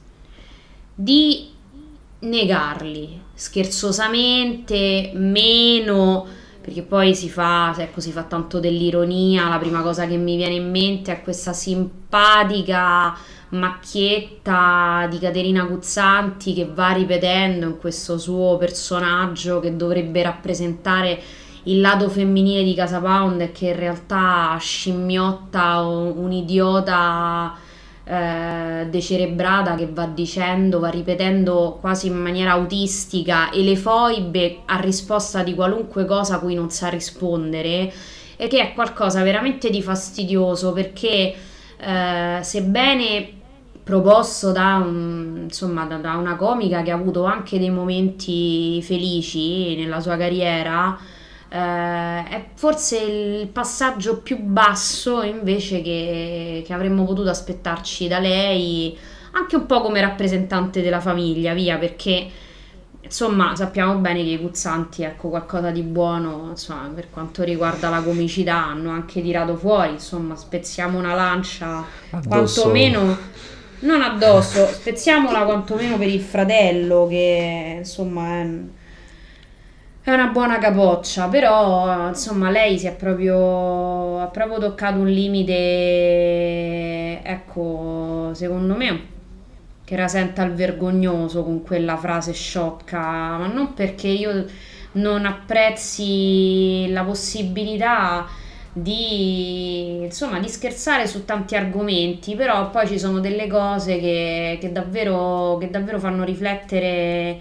di negarli scherzosamente, meno, perché poi si fa, ecco, si fa tanto dell'ironia. La prima cosa che mi viene in mente è questa simpatica macchietta di Caterina Guzzanti che va ripetendo in questo suo personaggio che dovrebbe rappresentare il lato femminile di Casa Pound e che in realtà scimmiotta un, un idiota eh, decerebrata che va dicendo, va ripetendo quasi in maniera autistica e le foibe a risposta di qualunque cosa a cui non sa rispondere, e che è qualcosa veramente di fastidioso, perché eh, sebbene proposto da, un, insomma, da, da una comica che ha avuto anche dei momenti felici nella sua carriera, eh, è forse il passaggio più basso invece che, che avremmo potuto aspettarci da lei, anche un po' come rappresentante della famiglia, via, perché insomma sappiamo bene che i Guzzanti, ecco, qualcosa di buono, insomma, per quanto riguarda la comicità hanno anche tirato fuori, insomma, spezziamo una lancia Addosso. quantomeno, non addosso, spezziamola quantomeno per il fratello, che insomma è, è una buona capoccia, però insomma lei si è proprio, ha proprio toccato un limite, ecco, secondo me, che rasenta il vergognoso con quella frase sciocca, ma non perché io non apprezzi la possibilità di, insomma, di scherzare su tanti argomenti, però poi ci sono delle cose che, che davvero, che davvero fanno riflettere,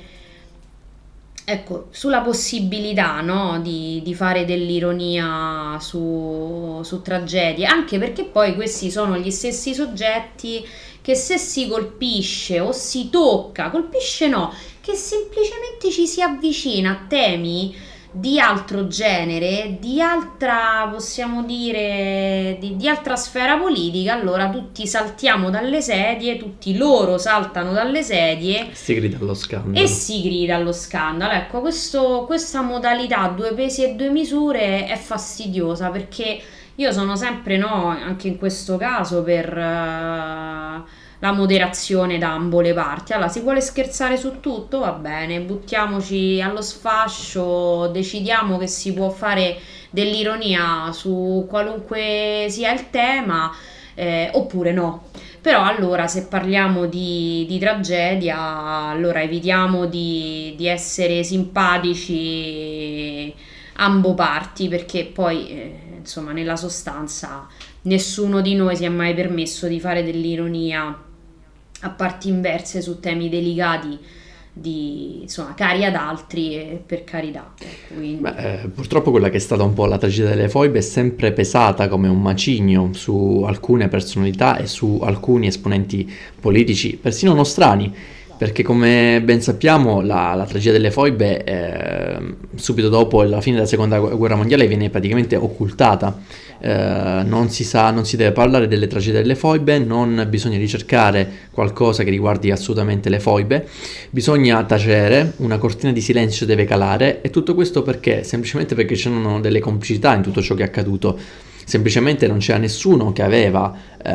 ecco, sulla possibilità, no, di, di fare dell'ironia su, su tragedie, anche perché poi questi sono gli stessi soggetti che se si colpisce o si tocca, colpisce no, che semplicemente ci si avvicina a temi di altro genere, di altra, possiamo dire, di, di altra sfera politica, allora tutti saltiamo dalle sedie, tutti loro saltano dalle sedie, si grida allo scandalo. E si grida allo scandalo. Ecco, questo, questa modalità due pesi e due misure è fastidiosa, perché io sono sempre, no, anche in questo caso, per uh, la moderazione da ambo le parti. Allora, si vuole scherzare su tutto, va bene, buttiamoci allo sfascio, decidiamo che si può fare dell'ironia su qualunque sia il tema, eh, oppure no. Però allora se parliamo di, di tragedia, allora evitiamo di, di essere simpatici ambo parti, perché poi eh, insomma nella sostanza nessuno di noi si è mai permesso di fare dell'ironia a parti inverse su temi delicati di, insomma, cari ad altri, e per carità. Quindi... Beh, eh, purtroppo quella che è stata un po' la tragedia delle foibe è sempre pesata come un macigno su alcune personalità e su alcuni esponenti politici, persino nostrani, perché come ben sappiamo la, la tragedia delle foibe eh, subito dopo la fine della seconda guerra mondiale viene praticamente occultata. Eh, non si sa, non si deve parlare delle tragedie delle foibe, non bisogna ricercare qualcosa che riguardi assolutamente le foibe, bisogna tacere, una cortina di silenzio deve calare, e tutto questo perché? Semplicemente perché c'erano delle complicità in tutto ciò che è accaduto, semplicemente non c'era nessuno che aveva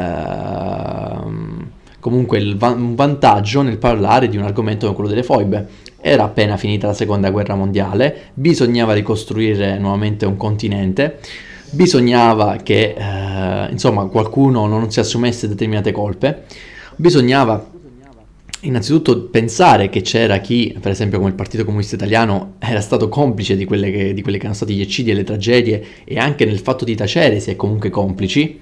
ehm, comunque il va- un vantaggio nel parlare di un argomento come quello delle foibe. Era appena finita la seconda guerra mondiale, bisognava ricostruire nuovamente un continente, bisognava che eh, insomma qualcuno non si assumesse determinate colpe, bisognava innanzitutto pensare che c'era chi, per esempio come il Partito Comunista Italiano, era stato complice di quelle che, di quelli che erano stati gli eccidi e le tragedie, e anche nel fatto di tacere si è comunque complici.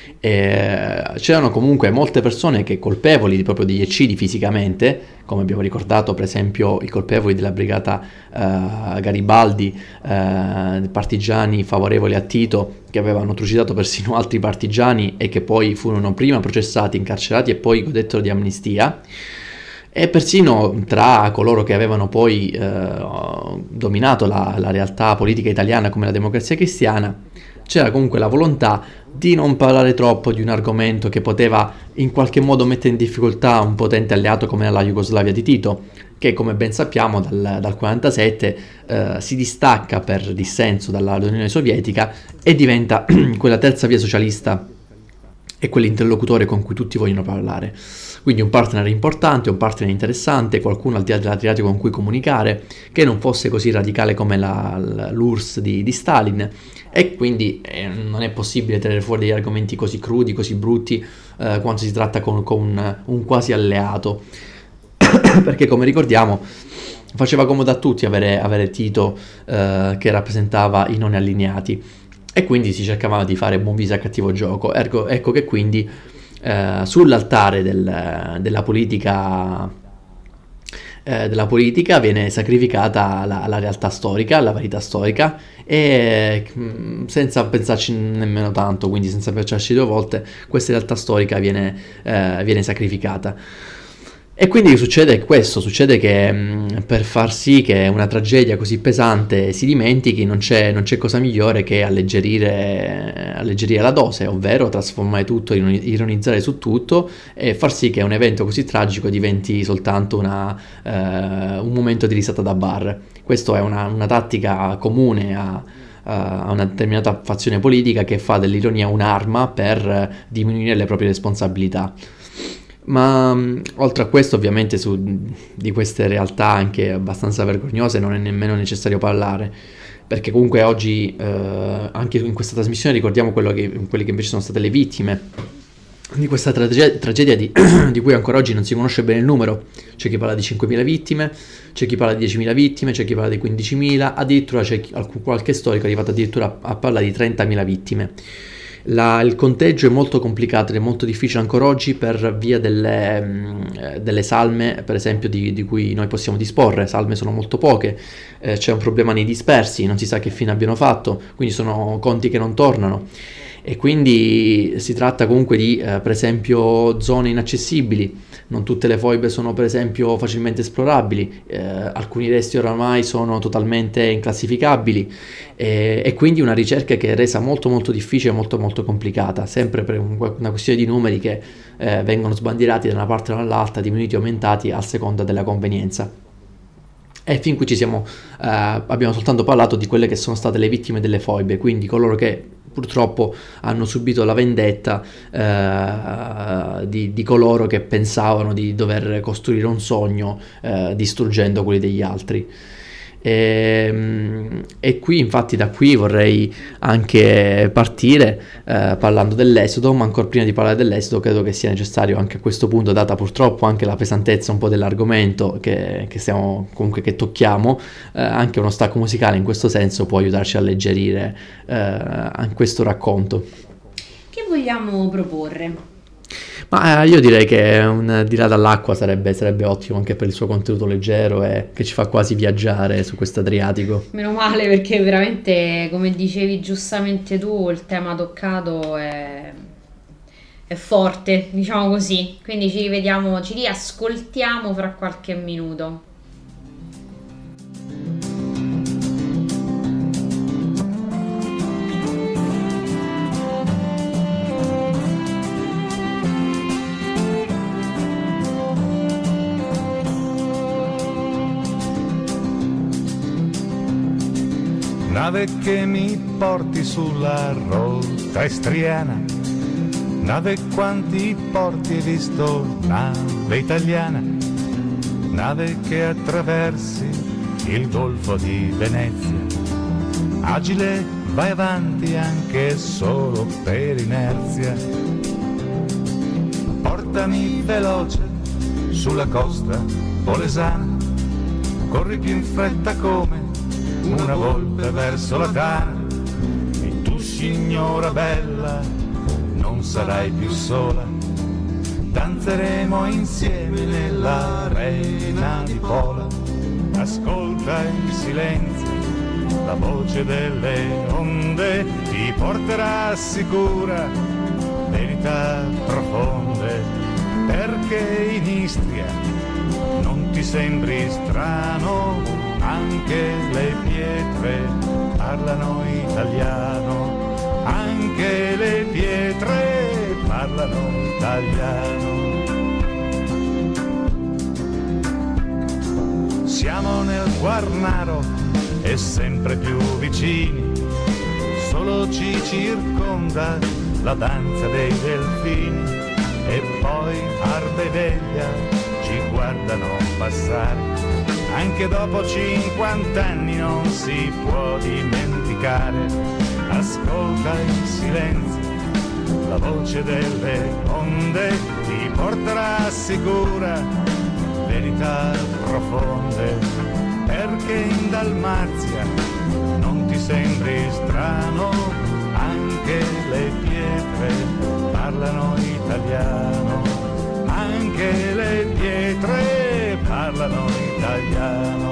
E c'erano comunque molte persone che colpevoli proprio degli eccidi fisicamente, come abbiamo ricordato per esempio i colpevoli della brigata uh, Garibaldi, uh, partigiani favorevoli a Tito, che avevano trucidato persino altri partigiani e che poi furono prima processati, incarcerati e poi godettero di amnistia. E persino tra coloro che avevano poi uh, dominato la, la realtà politica italiana come la Democrazia Cristiana, c'era comunque la volontà di non parlare troppo di un argomento che poteva in qualche modo mettere in difficoltà un potente alleato come la Jugoslavia di Tito, che come ben sappiamo dal, dal quarantasette eh, si distacca per dissenso dall'Unione Sovietica e diventa quella terza via socialista e quell'interlocutore con cui tutti vogliono parlare. Quindi un partner importante, un partner interessante, qualcuno al di là dell'Adriatico con cui comunicare, che non fosse così radicale come la, l'U R S S di, di Stalin, e quindi eh, non è possibile tenere fuori degli argomenti così crudi, così brutti, eh, quando si tratta con, con un, un quasi alleato, perché come ricordiamo faceva comodo a tutti avere, avere Tito eh, che rappresentava i non allineati, e quindi si cercava di fare buon viso a cattivo gioco. Ecco, ecco che quindi eh, sull'altare del, della politica eh, della politica viene sacrificata la, la realtà storica, la verità storica, e mh, senza pensarci nemmeno tanto, quindi senza pensarci due volte, questa realtà storica viene, eh, viene sacrificata. E quindi succede questo, succede che mh, per far sì che una tragedia così pesante si dimentichi, non c'è, non c'è cosa migliore che alleggerire, alleggerire la dose, ovvero trasformare tutto, ironizzare su tutto e far sì che un evento così tragico diventi soltanto una, eh, un momento di risata da bar. Questa è una, una tattica comune a, a una determinata fazione politica che fa dell'ironia un'arma per diminuire le proprie responsabilità. Ma mh, oltre a questo, ovviamente su, di queste realtà anche abbastanza vergognose non è nemmeno necessario parlare, perché comunque oggi eh, anche in questa trasmissione ricordiamo quello che, quelle che invece sono state le vittime di questa trage- tragedia di, di cui ancora oggi non si conosce bene il numero. C'è chi parla di cinquemila vittime, c'è chi parla di diecimila vittime, c'è chi parla di quindicimila, addirittura c'è chi, qualche storico è arrivato addirittura a, a parlare di trentamila vittime. La, il conteggio è molto complicato ed è molto difficile ancora oggi per via delle, mh, delle salme, per esempio, di, di cui noi possiamo disporre. Salme sono molto poche, eh, c'è un problema nei dispersi, non si sa che fine abbiano fatto, quindi sono conti che non tornano, e quindi si tratta comunque di, eh, per esempio, zone inaccessibili. Non tutte le foibe sono per esempio facilmente esplorabili, eh, alcuni resti oramai sono totalmente inclassificabili, e, e quindi una ricerca che è resa molto molto difficile, molto molto complicata, sempre per un, una questione di numeri che eh, vengono sbandierati da una parte o dall'altra, diminuiti o aumentati a seconda della convenienza. E fin qui ci siamo, eh, abbiamo soltanto parlato di quelle che sono state le vittime delle foibe, quindi coloro che purtroppo hanno subito la vendetta eh, di, di coloro che pensavano di dover costruire un sogno eh, distruggendo quelli degli altri. E, e qui infatti da qui vorrei anche partire eh, parlando dell'esodo, ma ancora prima di parlare dell'esodo credo che sia necessario anche a questo punto, data purtroppo anche la pesantezza un po' dell'argomento che, che stiamo comunque che tocchiamo, eh, anche uno stacco musicale in questo senso può aiutarci a alleggerire eh, questo racconto. Che vogliamo proporre? Ma eh, io direi che un Di là dall'acqua sarebbe, sarebbe ottimo anche per il suo contenuto leggero e che ci fa quasi viaggiare su questo Adriatico. Meno male, perché veramente, come dicevi giustamente tu, il tema toccato è, è forte, diciamo così. Quindi ci rivediamo, ci riascoltiamo fra qualche minuto. Nave che mi porti sulla rotta istriana, nave quanti porti hai visto, nave italiana, nave che attraversi il golfo di Venezia, agile vai avanti anche solo per inerzia, portami veloce sulla costa polesana, corri più in fretta come una volpe verso la tana, e tu signora bella non sarai più sola, danzeremo insieme nell'arena di Pola, ascolta in silenzio la voce delle onde, ti porterà sicura verità profonde, perché in Istria non ti sembri strano, anche le pietre parlano italiano, anche le pietre parlano italiano. Siamo nel Quarnaro e sempre più vicini, solo ci circonda la danza dei delfini, e poi Arda e Veglia ci guardano passare, anche dopo cinquant'anni non si può dimenticare, ascolta in silenzio la voce delle onde, ti porterà sicura verità profonde, perché in Dalmazia non ti sembri strano, anche le pietre parlano italiano, anche le pietre parlano italiano.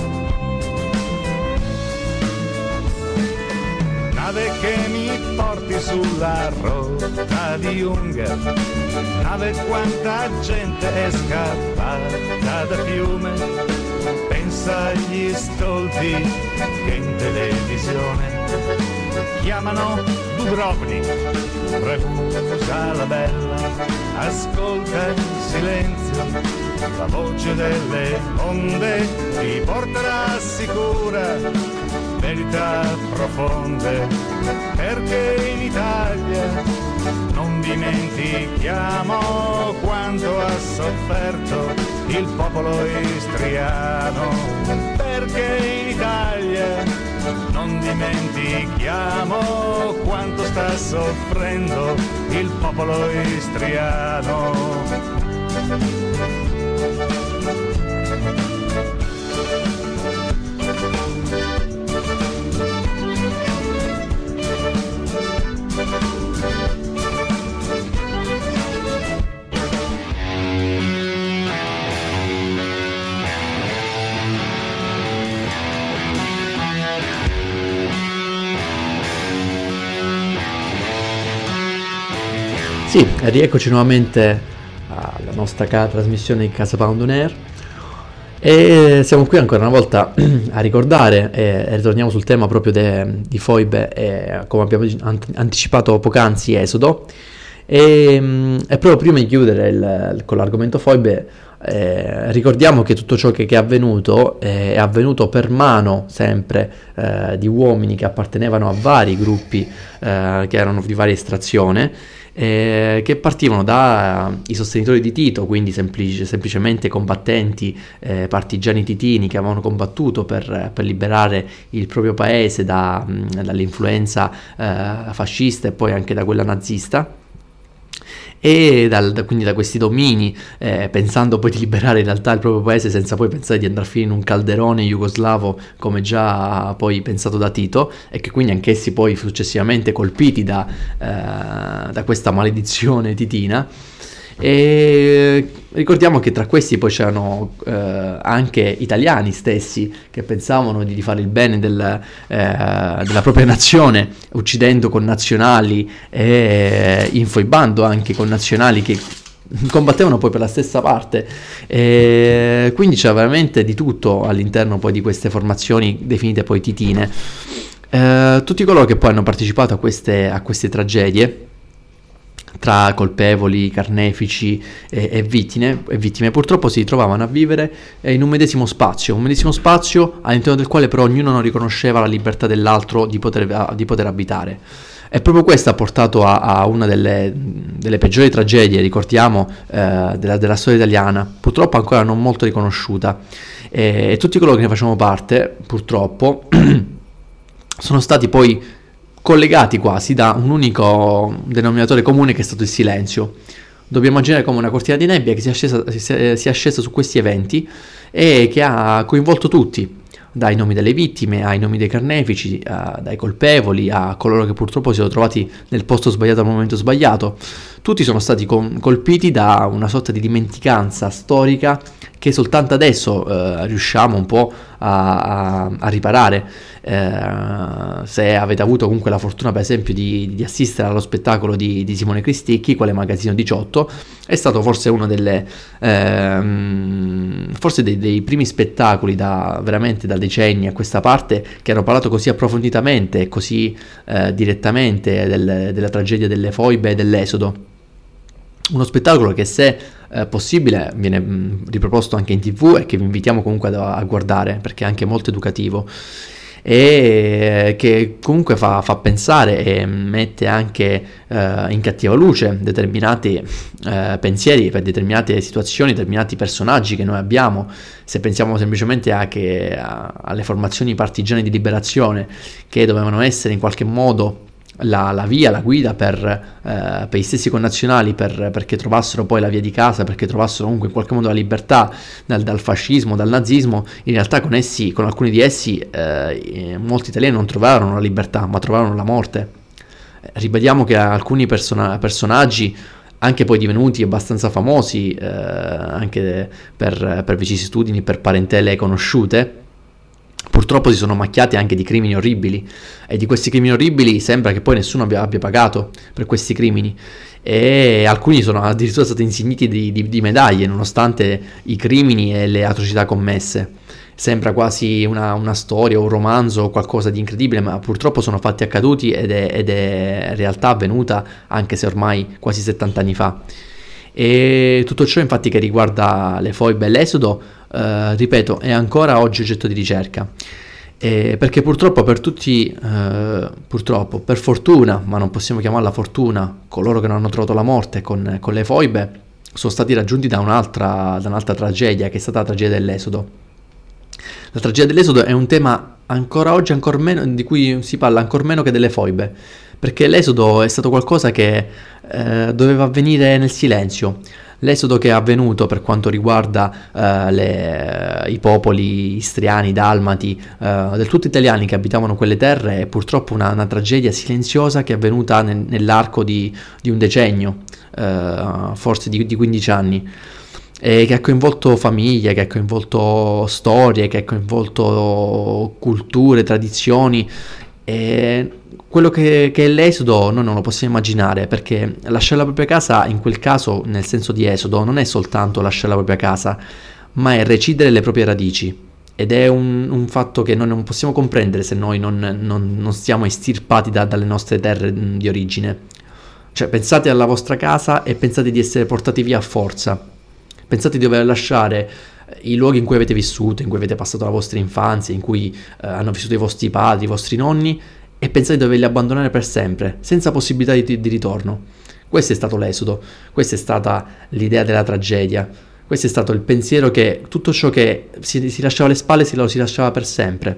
Nave che mi porti sulla rotta di Unger, nave quanta gente è scappata da Fiume, pensa agli stolti che in televisione chiamano Dubrovnik, Ragusa la bella, ascolta in silenzio la voce delle onde, ti porterà sicura verità profonde, perché in Italia non dimentichiamo quanto ha sofferto il popolo istriano, perché in Italia non dimentichiamo quanto sta soffrendo il popolo istriano. Sì, rieccoci nuovamente alla nostra cara trasmissione in Casa Pound On Air e siamo qui ancora una volta a ricordare e, e ritorniamo sul tema proprio de, di foibe e, come abbiamo anticipato poc'anzi, esodo, e, e proprio prima di chiudere il, con l'argomento foibe eh, ricordiamo che tutto ciò che, che è avvenuto eh, è avvenuto per mano sempre eh, di uomini che appartenevano a vari gruppi eh, che erano di varia estrazione, eh, che partivano dai uh, sostenitori di Tito, quindi semplici, semplicemente combattenti eh, partigiani titini che avevano combattuto per, per liberare il proprio paese da, mh, dall'influenza eh, fascista e poi anche da quella nazista, e dal, da, quindi da questi domini, eh, pensando poi di liberare in realtà il proprio paese senza poi pensare di andare a finire in un calderone jugoslavo come già poi pensato da Tito, e che quindi anch'essi poi successivamente colpiti da, eh, da questa maledizione titina. E ricordiamo che tra questi poi c'erano eh, anche italiani stessi che pensavano di fare il bene del, eh, della propria nazione, uccidendo connazionali e infoibando anche connazionali che combattevano poi per la stessa parte. E quindi c'era veramente di tutto all'interno poi di queste formazioni definite poi titine. Eh, tutti coloro che poi hanno partecipato a queste, a queste tragedie, tra colpevoli, carnefici e, e, vittime, e vittime, purtroppo si trovavano a vivere in un medesimo spazio, un medesimo spazio all'interno del quale però ognuno non riconosceva la libertà dell'altro di poter, di poter abitare. E proprio questo ha portato a, a una delle, delle peggiori tragedie, ricordiamo, eh, della, della storia italiana, purtroppo ancora non molto riconosciuta. E, e tutti coloro che ne facevano parte, purtroppo, sono stati poi collegati quasi da un unico denominatore comune che è stato il silenzio. Dobbiamo immaginare come una cortina di nebbia che si è scesa, si è, si è scesa su questi eventi e che ha coinvolto tutti, dai nomi delle vittime ai nomi dei carnefici, a, dai colpevoli a coloro che purtroppo si sono trovati nel posto sbagliato al momento sbagliato. Tutti sono stati con, colpiti da una sorta di dimenticanza storica che soltanto adesso eh, riusciamo un po' a, a, a riparare. Eh, se avete avuto comunque la fortuna per esempio di, di assistere allo spettacolo di, di Simone Cristicchi, quale Magazzino diciotto, è stato forse uno delle ehm, forse dei, dei primi spettacoli da veramente da decenni a questa parte che hanno parlato così approfonditamente e così eh, direttamente del, della tragedia delle foibe e dell'esodo. Uno spettacolo che, se eh, possibile, viene mh, riproposto anche in tv e che vi invitiamo comunque a, a guardare, perché è anche molto educativo e che comunque fa, fa pensare e mette anche eh, in cattiva luce determinati eh, pensieri per determinate situazioni, determinati personaggi che noi abbiamo. Se pensiamo semplicemente a che, a, alle formazioni partigiane di liberazione, che dovevano essere in qualche modo La, la via, la guida per, eh, per gli stessi connazionali per, perché trovassero poi la via di casa, perché trovassero comunque in qualche modo la libertà dal, dal fascismo, dal nazismo. In realtà con essi, con alcuni di essi, eh, molti italiani non trovarono la libertà, ma trovarono la morte. Eh, ribadiamo che alcuni persona- personaggi, anche poi divenuti abbastanza famosi, eh, anche per, per vicissitudini, per parentele conosciute, purtroppo si sono macchiati anche di crimini orribili, e di questi crimini orribili sembra che poi nessuno abbia, abbia pagato per questi crimini, e alcuni sono addirittura stati insigniti di, di, di medaglie nonostante i crimini e le atrocità commesse. Sembra quasi una, una storia, un romanzo o qualcosa di incredibile, ma purtroppo sono fatti accaduti ed è, ed è realtà avvenuta, anche se ormai quasi settanta anni fa. E tutto ciò infatti che riguarda le foibe e l'esodo, eh, ripeto, è ancora oggi oggetto di ricerca, eh, perché purtroppo per tutti, eh, purtroppo, per fortuna, ma non possiamo chiamarla fortuna, coloro che non hanno trovato la morte con, con le foibe sono stati raggiunti da un'altra, da un'altra tragedia, che è stata la tragedia dell'esodo. La tragedia dell'esodo è un tema ancora oggi ancor meno, di cui si parla ancor meno che delle foibe, perché l'esodo è stato qualcosa che eh, doveva avvenire nel silenzio. L'esodo che è avvenuto per quanto riguarda eh, le, i popoli istriani, dalmati, eh, del tutto italiani che abitavano quelle terre, è purtroppo una, una tragedia silenziosa che è avvenuta nel, nell'arco di, di un decennio, eh, forse di, di quindici anni. E che ha coinvolto famiglie, che ha coinvolto storie, che ha coinvolto culture, tradizioni. E quello che, che è l'esodo noi non lo possiamo immaginare, perché lasciare la propria casa in quel caso, nel senso di esodo, non è soltanto lasciare la propria casa, ma è recidere le proprie radici. Ed è un, un fatto che noi non possiamo comprendere se noi non, non, non siamo estirpati da, dalle nostre terre di origine. Cioè, pensate alla vostra casa e pensate di essere portati via a forza. Pensate di dover lasciare i luoghi in cui avete vissuto, in cui avete passato la vostra infanzia, in cui eh, hanno vissuto i vostri padri, i vostri nonni, e pensate di doverli abbandonare per sempre, senza possibilità di, di ritorno. Questo è stato l'esodo, questa è stata l'idea della tragedia, questo è stato il pensiero che tutto ciò che si, si lasciava alle spalle si lo si lasciava per sempre,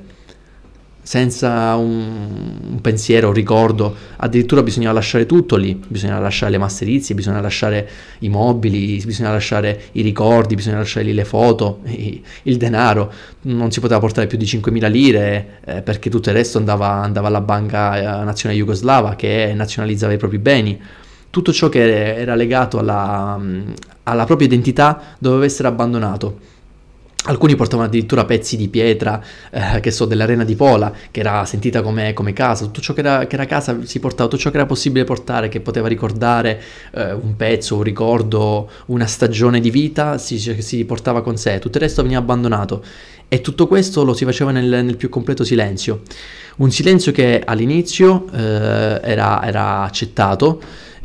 senza un, un pensiero, un ricordo. Addirittura bisognava lasciare tutto lì, bisognava lasciare le masserizie, bisognava lasciare i mobili, bisognava lasciare i ricordi, bisognava lasciare lì le foto, i, il denaro. Non si poteva portare più di cinquemila lire eh, perché tutto il resto andava, andava alla banca nazionale jugoslava che nazionalizzava i propri beni. Tutto ciò che era legato alla, alla propria identità doveva essere abbandonato. Alcuni portavano addirittura pezzi di pietra, eh, che so, dell'arena di Pola, che era sentita come, come casa. Tutto ciò che era, che era casa si portava, tutto ciò che era possibile portare, che poteva ricordare eh, un pezzo, un ricordo, una stagione di vita, si, si portava con sé. Tutto il resto veniva abbandonato. E tutto questo lo si faceva nel, nel più completo silenzio. Un silenzio che all'inizio eh, era, era accettato.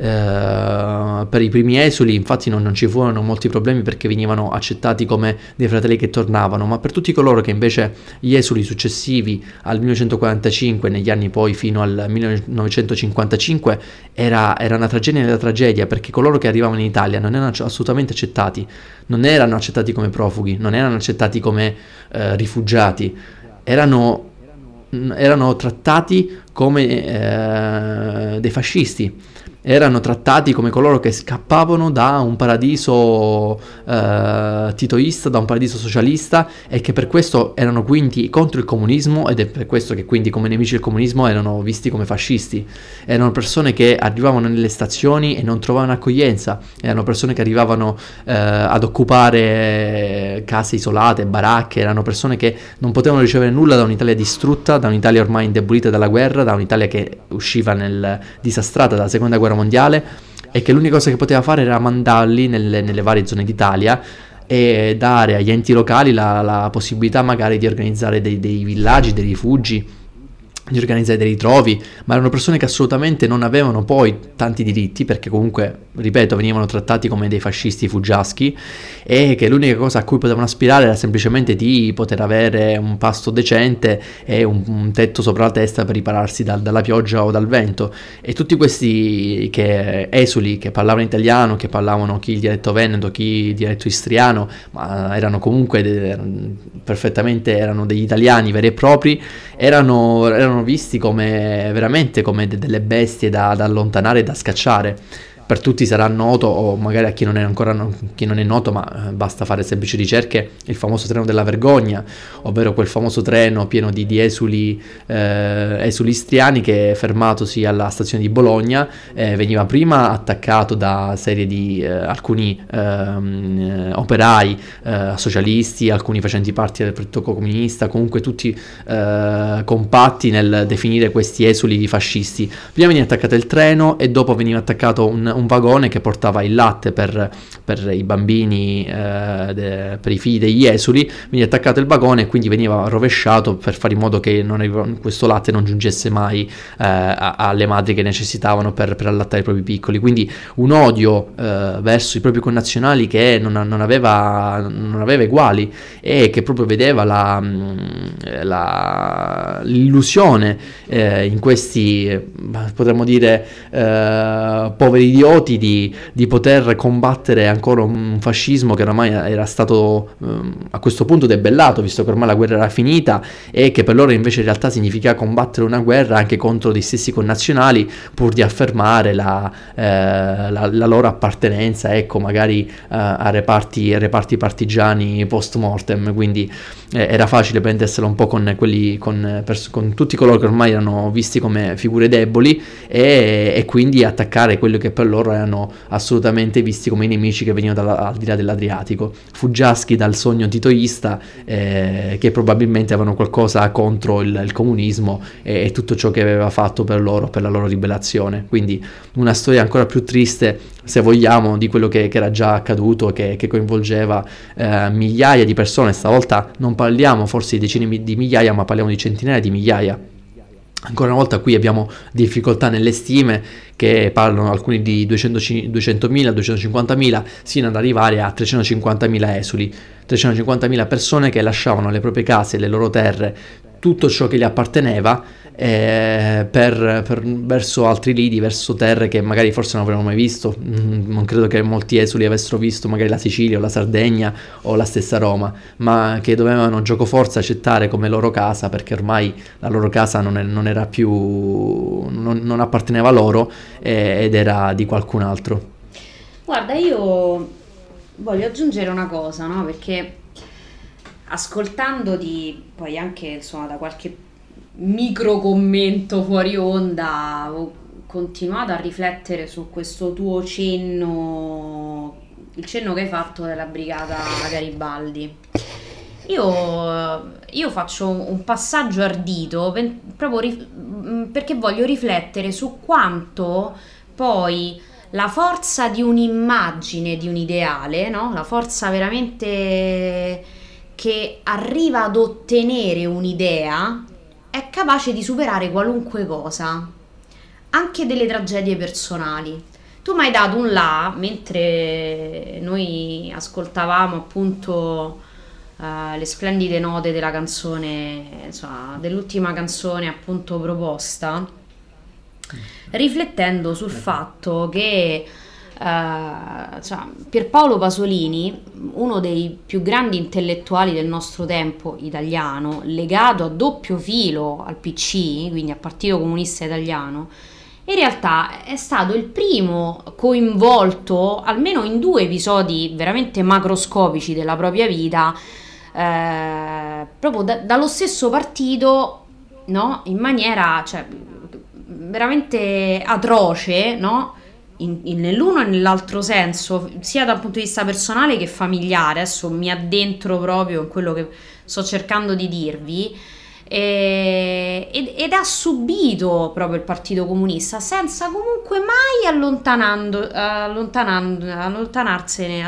Uh, per i primi esuli infatti non, non ci furono molti problemi perché venivano accettati come dei fratelli che tornavano, ma per tutti coloro che invece gli esuli successivi al millenovecentoquarantacinque, negli anni poi fino al millenovecentocinquantacinque, era, era una tragedia nella tragedia, perché coloro che arrivavano in Italia non erano assolutamente accettati, non erano accettati come profughi, non erano accettati come uh, rifugiati, erano, erano trattati come uh, dei fascisti. Erano trattati come coloro che scappavano da un paradiso eh, titoista, da un paradiso socialista, e che per questo erano quindi contro il comunismo, ed è per questo che quindi come nemici del comunismo erano visti come fascisti. Erano persone che arrivavano nelle stazioni e non trovavano accoglienza, erano persone che arrivavano eh, ad occupare case isolate, baracche, erano persone che non potevano ricevere nulla da un'Italia distrutta, da un'Italia ormai indebolita dalla guerra, da un'Italia che usciva nel, disastrata dalla seconda guerra mondiale, e che l'unica cosa che poteva fare era mandarli nelle, nelle varie zone d'Italia e dare agli enti locali la, la possibilità magari di organizzare dei, dei villaggi, dei rifugi, di organizzare dei ritrovi, ma erano persone che assolutamente non avevano poi tanti diritti, perché comunque, ripeto, venivano trattati come dei fascisti fuggiaschi, e che l'unica cosa a cui potevano aspirare era semplicemente di poter avere un pasto decente e un, un tetto sopra la testa per ripararsi dal, dalla pioggia o dal vento. E tutti questi che, esuli che parlavano italiano, che parlavano chi il dialetto veneto, chi il dialetto istriano, ma erano comunque de, erano, perfettamente erano degli italiani veri e propri, erano, erano visti come veramente come de- delle bestie da, da allontanare e da scacciare. Per tutti sarà noto, o magari a chi non è ancora no, chi non è noto, ma eh, basta fare semplici ricerche, il famoso treno della vergogna, ovvero quel famoso treno pieno di, di esuli, eh, esuli istriani che, fermatosi alla stazione di Bologna, eh, veniva prima attaccato da serie di eh, alcuni eh, operai eh, socialisti, alcuni facenti parte del partito comunista, comunque tutti eh, compatti nel definire questi esuli fascisti. Prima veniva attaccato il treno e dopo veniva attaccato un un vagone che portava il latte per, per i bambini, eh, de, per i figli degli esuli. Veniva attaccato il vagone e quindi veniva rovesciato per fare in modo che non arriva, questo latte non giungesse mai eh, a, alle madri che necessitavano per, per allattare i propri piccoli. Quindi un odio eh, verso i propri connazionali che non, non, aveva, non aveva eguali, e che proprio vedeva la, la, l'illusione eh, in questi, potremmo dire, eh, poveri idioti Di, di poter combattere ancora un fascismo che ormai era stato um, a questo punto debellato, visto che ormai la guerra era finita, e che per loro invece in realtà significa combattere una guerra anche contro dei stessi connazionali, pur di affermare la, eh, la, la loro appartenenza, ecco, magari uh, a reparti, a reparti partigiani post mortem. Quindi eh, era facile prendersela un po' con quelli con, pers- con tutti coloro che ormai erano visti come figure deboli, e, e quindi attaccare quello che per loro erano assolutamente visti come i nemici che venivano dalla, al di là dell'Adriatico, fuggiaschi dal sogno titoista, eh, che probabilmente avevano qualcosa contro il, il comunismo e, e tutto ciò che aveva fatto per loro, per la loro ribellione. Quindi una storia ancora più triste, se vogliamo, di quello che, che era già accaduto, che, che coinvolgeva eh, migliaia di persone. Stavolta non parliamo forse di decine di migliaia, ma parliamo di centinaia di migliaia. Ancora una volta qui abbiamo difficoltà nelle stime, che parlano alcuni di duecentomila, duecentocinquantamila, sino ad arrivare a trecentocinquantamila esuli, trecentocinquantamila persone che lasciavano le proprie case e le loro terre tutto ciò che gli apparteneva eh, per, per, verso altri lidi, verso terre che magari forse non avevano mai visto. Mm, non credo che molti esuli avessero visto magari la Sicilia o la Sardegna o la stessa Roma, ma che dovevano giocoforza accettare come loro casa, perché ormai la loro casa non, è, non era più, non, non apparteneva loro eh, ed era di qualcun altro. Guarda, io voglio aggiungere una cosa, no? Perché ascoltandoti, poi anche insomma da qualche micro commento fuori onda, ho continuato a riflettere su questo tuo cenno, il cenno che hai fatto della brigata Garibaldi. Io, io faccio un passaggio ardito per, proprio rif, perché voglio riflettere su quanto poi la forza di un'immagine, di un ideale, no? La forza veramente che arriva ad ottenere un'idea è capace di superare qualunque cosa, anche delle tragedie personali. Tu mi hai dato un là, mentre noi ascoltavamo appunto uh, le splendide note della canzone, insomma, dell'ultima canzone appunto proposta, riflettendo sul fatto che Uh, cioè, Pierpaolo Pasolini, uno dei più grandi intellettuali del nostro tempo italiano, legato a doppio filo al P C, quindi al Partito Comunista Italiano, in realtà è stato il primo coinvolto almeno in due episodi veramente macroscopici della propria vita, eh, proprio da, dallo stesso partito, no? In maniera, cioè, veramente atroce, no? In, in, nell'uno e nell'altro senso, sia dal punto di vista personale che familiare. Adesso mi addentro proprio in quello che sto cercando di dirvi, e, ed, ed ha subito proprio il Partito Comunista senza comunque mai allontanando, allontanando allontanarsene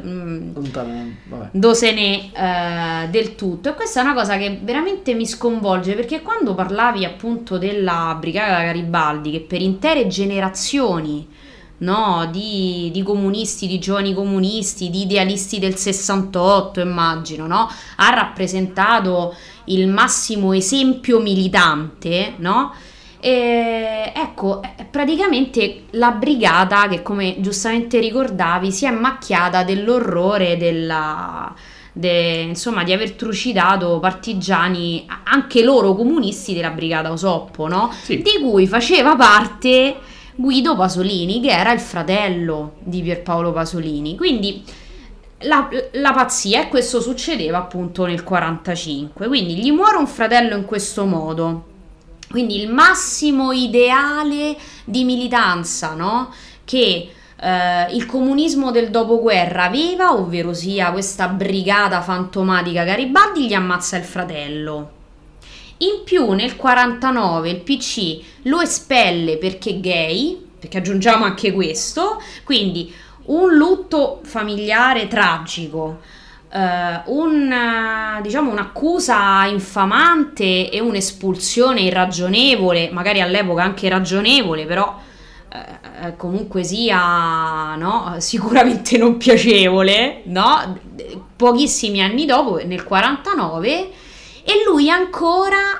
allontanandosene eh, del tutto. E questa è una cosa che veramente mi sconvolge, perché quando parlavi appunto della brigata Garibaldi, che per intere generazioni, no, di, di comunisti, di giovani comunisti, di idealisti del sessantotto, immagino, no, ha rappresentato il massimo esempio militante, no? E, ecco, praticamente la brigata, che come giustamente ricordavi, si è macchiata dell'orrore della, de, insomma, di aver trucidato partigiani, anche loro comunisti, della brigata Osoppo, no? Sì. Di cui faceva parte Guido Pasolini, che era il fratello di Pierpaolo Pasolini. Quindi la, la pazzia, e questo succedeva appunto nel quarantacinque, quindi gli muore un fratello in questo modo, quindi il massimo ideale di militanza, no? Che eh, il comunismo del dopoguerra aveva, ovvero sia questa brigata fantomatica Garibaldi, gli ammazza il fratello. In più nel quarantanove il P C lo espelle perché gay, perché aggiungiamo anche questo, quindi un lutto familiare tragico, eh, un, diciamo, un'accusa infamante e un'espulsione irragionevole, magari all'epoca anche ragionevole, però eh, comunque sia, no, sicuramente non piacevole, no? Pochissimi anni dopo, nel quarantanove, e lui ancora,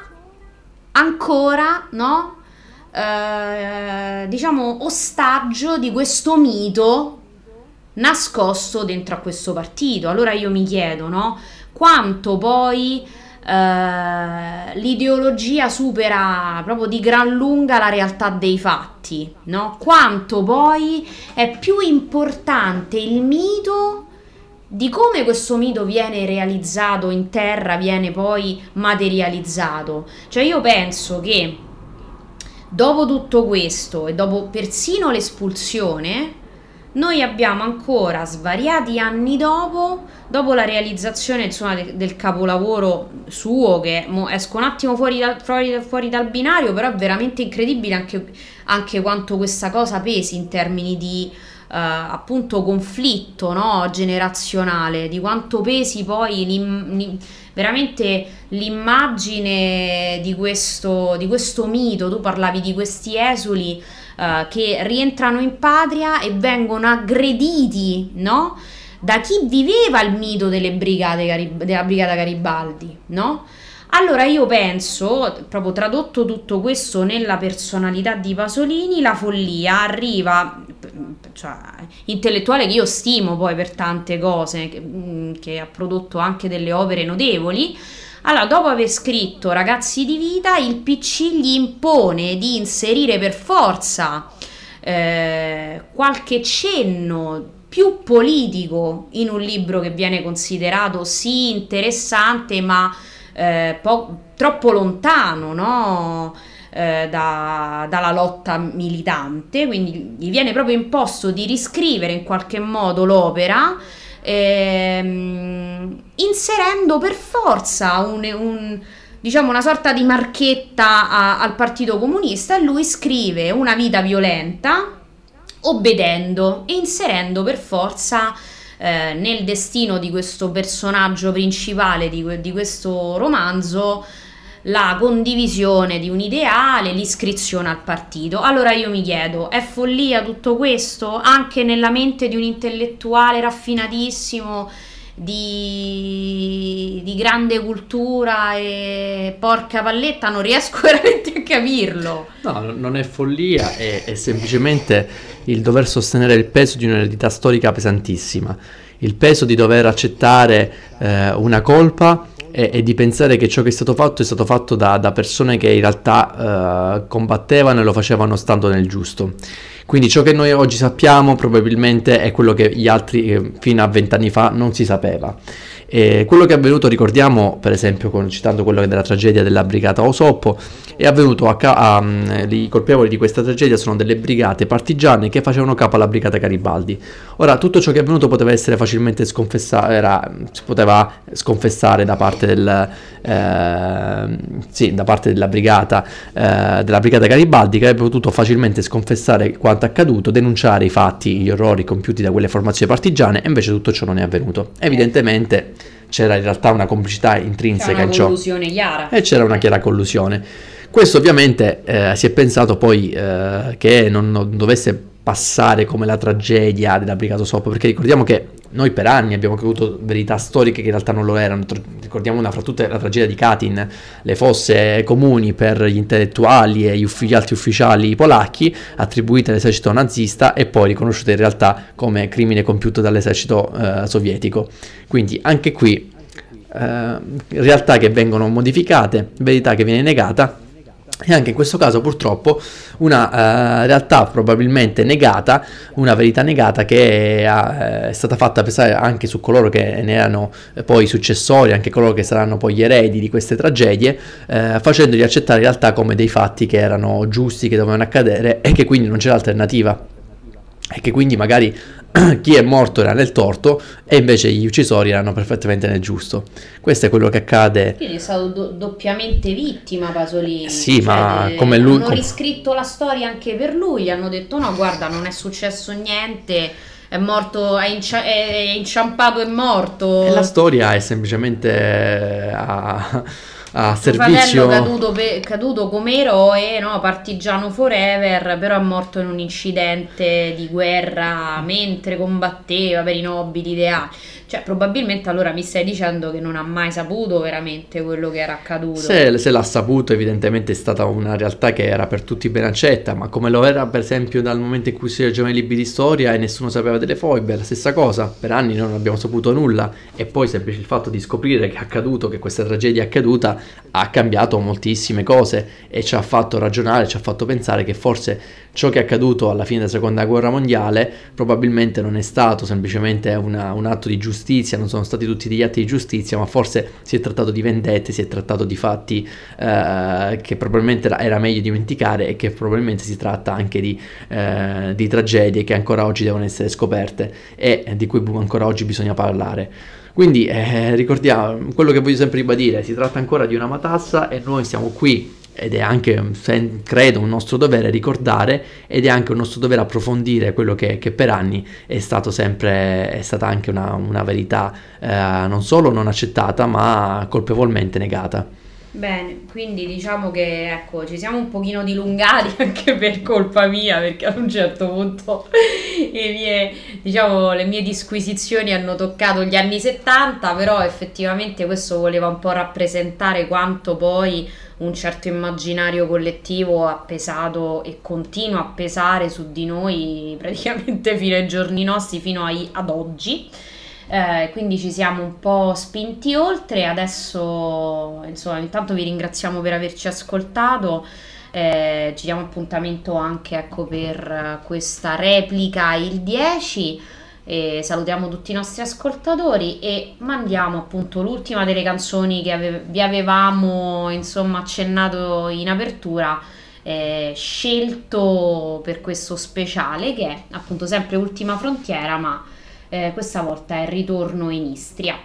ancora, no? Eh, diciamo, ostaggio di questo mito nascosto dentro a questo partito. Allora io mi chiedo, no? Quanto poi eh, l'ideologia supera proprio di gran lunga la realtà dei fatti, no? Quanto poi è più importante il mito di come questo mito viene realizzato in terra, viene poi materializzato. Cioè io penso che dopo tutto questo e dopo persino l'espulsione, noi abbiamo ancora svariati anni dopo, dopo la realizzazione, insomma, de- del capolavoro suo, che mo esco un attimo fuori, da, fuori, fuori dal binario, però è veramente incredibile anche, anche quanto questa cosa pesi in termini di Uh, appunto conflitto, no, generazionale, di quanto pesi poi l'im- l'im- veramente l'immagine di questo, di questo mito. Tu parlavi di questi esuli uh, che rientrano in patria e vengono aggrediti, no, da chi viveva il mito delle brigate Garib- della brigata Garibaldi, no? Allora io penso, proprio tradotto tutto questo nella personalità di Pasolini, la follia arriva, cioè, intellettuale che io stimo poi per tante cose, che, che ha prodotto anche delle opere notevoli. Allora, dopo aver scritto Ragazzi di vita, il P C gli impone di inserire per forza eh, qualche cenno più politico in un libro che viene considerato sì interessante, ma eh, po- troppo lontano, no? eh, da, dalla lotta militante. Quindi gli viene proprio imposto di riscrivere in qualche modo l'opera, ehm, inserendo per forza un, un, diciamo una sorta di marchetta a, al Partito Comunista, e lui scrive Una vita violenta obbedendo e inserendo per forza eh, nel destino di questo personaggio principale di, di questo romanzo la condivisione di un ideale, l'iscrizione al partito. Allora io mi chiedo, è follia tutto questo? Anche nella mente di un intellettuale raffinatissimo, di, di grande cultura e porca palletta, non riesco veramente a capirlo. No, non è follia, è, è semplicemente il dover sostenere il peso di un'eredità storica pesantissima, il peso di dover accettare eh, una colpa e, e di pensare che ciò che è stato fatto è stato fatto da, da persone che in realtà eh, combattevano e lo facevano stando nel giusto. Quindi ciò che noi oggi sappiamo probabilmente è quello che gli altri eh, fino a vent'anni fa non si sapeva. E quello che è avvenuto, ricordiamo per esempio, con, citando quello della tragedia della brigata Osoppo, è avvenuto a, a, a i colpevoli di questa tragedia sono delle brigate partigiane che facevano capo alla brigata Garibaldi. Ora, tutto ciò che è avvenuto poteva essere facilmente sconfessato, era, si poteva sconfessare da parte del eh, sì, da parte della brigata eh, della brigata Garibaldi, che avrebbe potuto facilmente sconfessare quanto accaduto, denunciare i fatti, gli orrori compiuti da quelle formazioni partigiane, e invece tutto ciò non è avvenuto. Evidentemente c'era in realtà una complicità intrinseca in ciò, chiara. E c'era una chiara collusione. Questo ovviamente eh, si è pensato poi eh, che non, non dovesse passare come la tragedia della brigata Osoppo, perché ricordiamo che noi per anni abbiamo creduto verità storiche che in realtà non lo erano. Ricordiamo una fra tutte la tragedia di Katyn, le fosse comuni per gli intellettuali e gli, uffi- gli altri ufficiali polacchi attribuite all'esercito nazista e poi riconosciute in realtà come crimine compiuto dall'esercito eh, sovietico. Quindi anche qui eh, realtà che vengono modificate, verità che viene negata. E anche in questo caso purtroppo una uh, realtà probabilmente negata, una verità negata che è, è stata fatta pesare anche su coloro che ne erano eh, poi successori, anche coloro che saranno poi gli eredi di queste tragedie, eh, facendoli accettare in realtà come dei fatti che erano giusti, che dovevano accadere e che quindi non c'era alternativa. E che quindi magari chi è morto era nel torto e invece gli uccisori erano perfettamente nel giusto. Questo è quello che accade. Quindi è stato do- doppiamente vittima Pasolini. Sì, cioè, ma de- come lui... hanno riscritto la storia anche per lui, gli hanno detto no, guarda, non è successo niente, è morto, è, incia- è inciampato, è morto. E la storia è semplicemente a... a Suo servizio, fratello caduto, pe- caduto come eroe, no? Partigiano forever, però è morto in un incidente di guerra mentre combatteva per i nobili ideali. Cioè probabilmente allora mi stai dicendo che non ha mai saputo veramente quello che era accaduto. Se, se l'ha saputo evidentemente è stata una realtà che era per tutti ben accetta, ma come lo era per esempio dal momento in cui si leggevano i libri di storia e nessuno sapeva delle foibe, la stessa cosa, per anni non abbiamo saputo nulla, e poi semplice il fatto di scoprire che è accaduto, che questa tragedia è accaduta, ha cambiato moltissime cose e ci ha fatto ragionare, ci ha fatto pensare che forse ciò che è accaduto alla fine della seconda guerra mondiale probabilmente non è stato semplicemente una, un atto di giustizia, non sono stati tutti degli atti di giustizia, ma forse si è trattato di vendette, si è trattato di fatti eh, che probabilmente era, era meglio dimenticare, e che probabilmente si tratta anche di, eh, di tragedie che ancora oggi devono essere scoperte e di cui ancora oggi bisogna parlare. Quindi eh, ricordiamo, quello che voglio sempre ribadire, si tratta ancora di una matassa e noi siamo qui, ed è anche, credo, un nostro dovere ricordare, ed è anche un nostro dovere approfondire quello che, che per anni è stato sempre, è stata anche una, una verità eh, non solo non accettata ma colpevolmente negata. Bene, quindi diciamo che ecco, ci siamo un pochino dilungati anche per colpa mia, perché ad un certo punto le mie, diciamo, le mie disquisizioni hanno toccato gli anni settanta, però effettivamente questo voleva un po' rappresentare quanto poi un certo immaginario collettivo ha pesato e continua a pesare su di noi praticamente fino ai giorni nostri, fino ai, ad oggi. Eh, quindi ci siamo un po' spinti oltre. Adesso insomma intanto vi ringraziamo per averci ascoltato, eh, ci diamo appuntamento anche, ecco, per questa replica il dieci, e salutiamo tutti i nostri ascoltatori e mandiamo appunto l'ultima delle canzoni che ave- vi avevamo insomma accennato in apertura, eh, scelto per questo speciale, che è appunto sempre Ultima Frontiera, ma Eh, questa volta è Ritorno in Istria.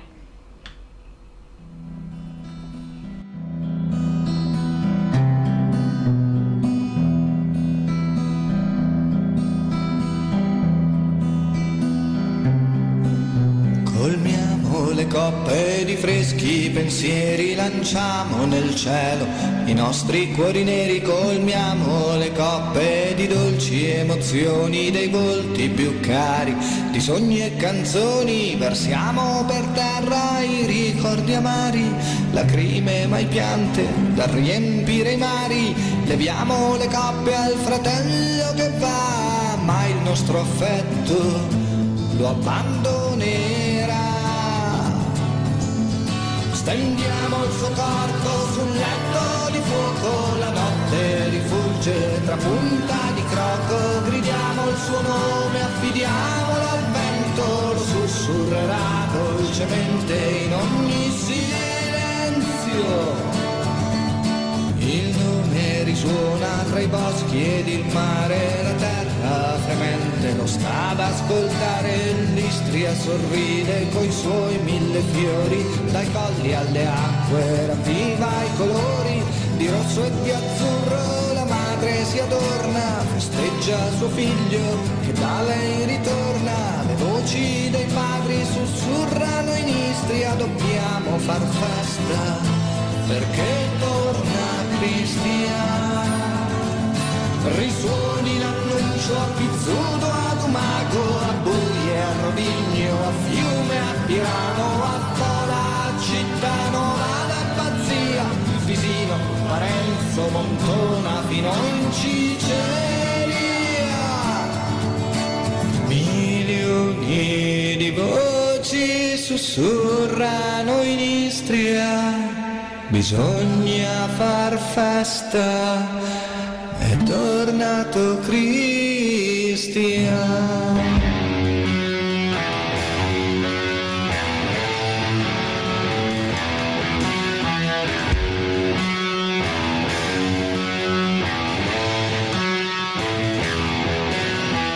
Colmiamo le coppe di freschi pensieri, lanciamo nel cielo i nostri cuori neri, colmiamo le coppe di dolci emozioni, dei volti più cari, di sogni e canzoni, versiamo per terra i ricordi amari, lacrime mai piante da riempire i mari, leviamo le coppe al fratello che va, ma il nostro affetto lo abbandonerà. Stendiamo il suo corpo sul letto di fuoco, la notte rifulge tra punta di croco, gridiamo il suo nome, affidiamolo al vento, lo sussurrerà dolcemente in ogni silenzio. Il nome risuona tra i boschi ed il mare, la terra fremente lo sta ad ascoltare, l'Istria sorride coi suoi mille fiori, dai colli alle acque ravviva i colori, di rosso e di azzurro la madre si adorna, festeggia suo figlio che da lei ritorna, le voci dei padri sussurrano in Istria, dobbiamo far festa perché torna Cristia. Risuoni l'annuncio a Pizzuto, ad Umago, a Buie, a Rodigno, a Fiume, a Pirano, a Pola, a Cittano, ad Abbazia, Fisino, Parenzo, Montona, fino in Sicilia. Milioni di voci sussurrano in Istria, bisogna far festa, è tornato Cristo.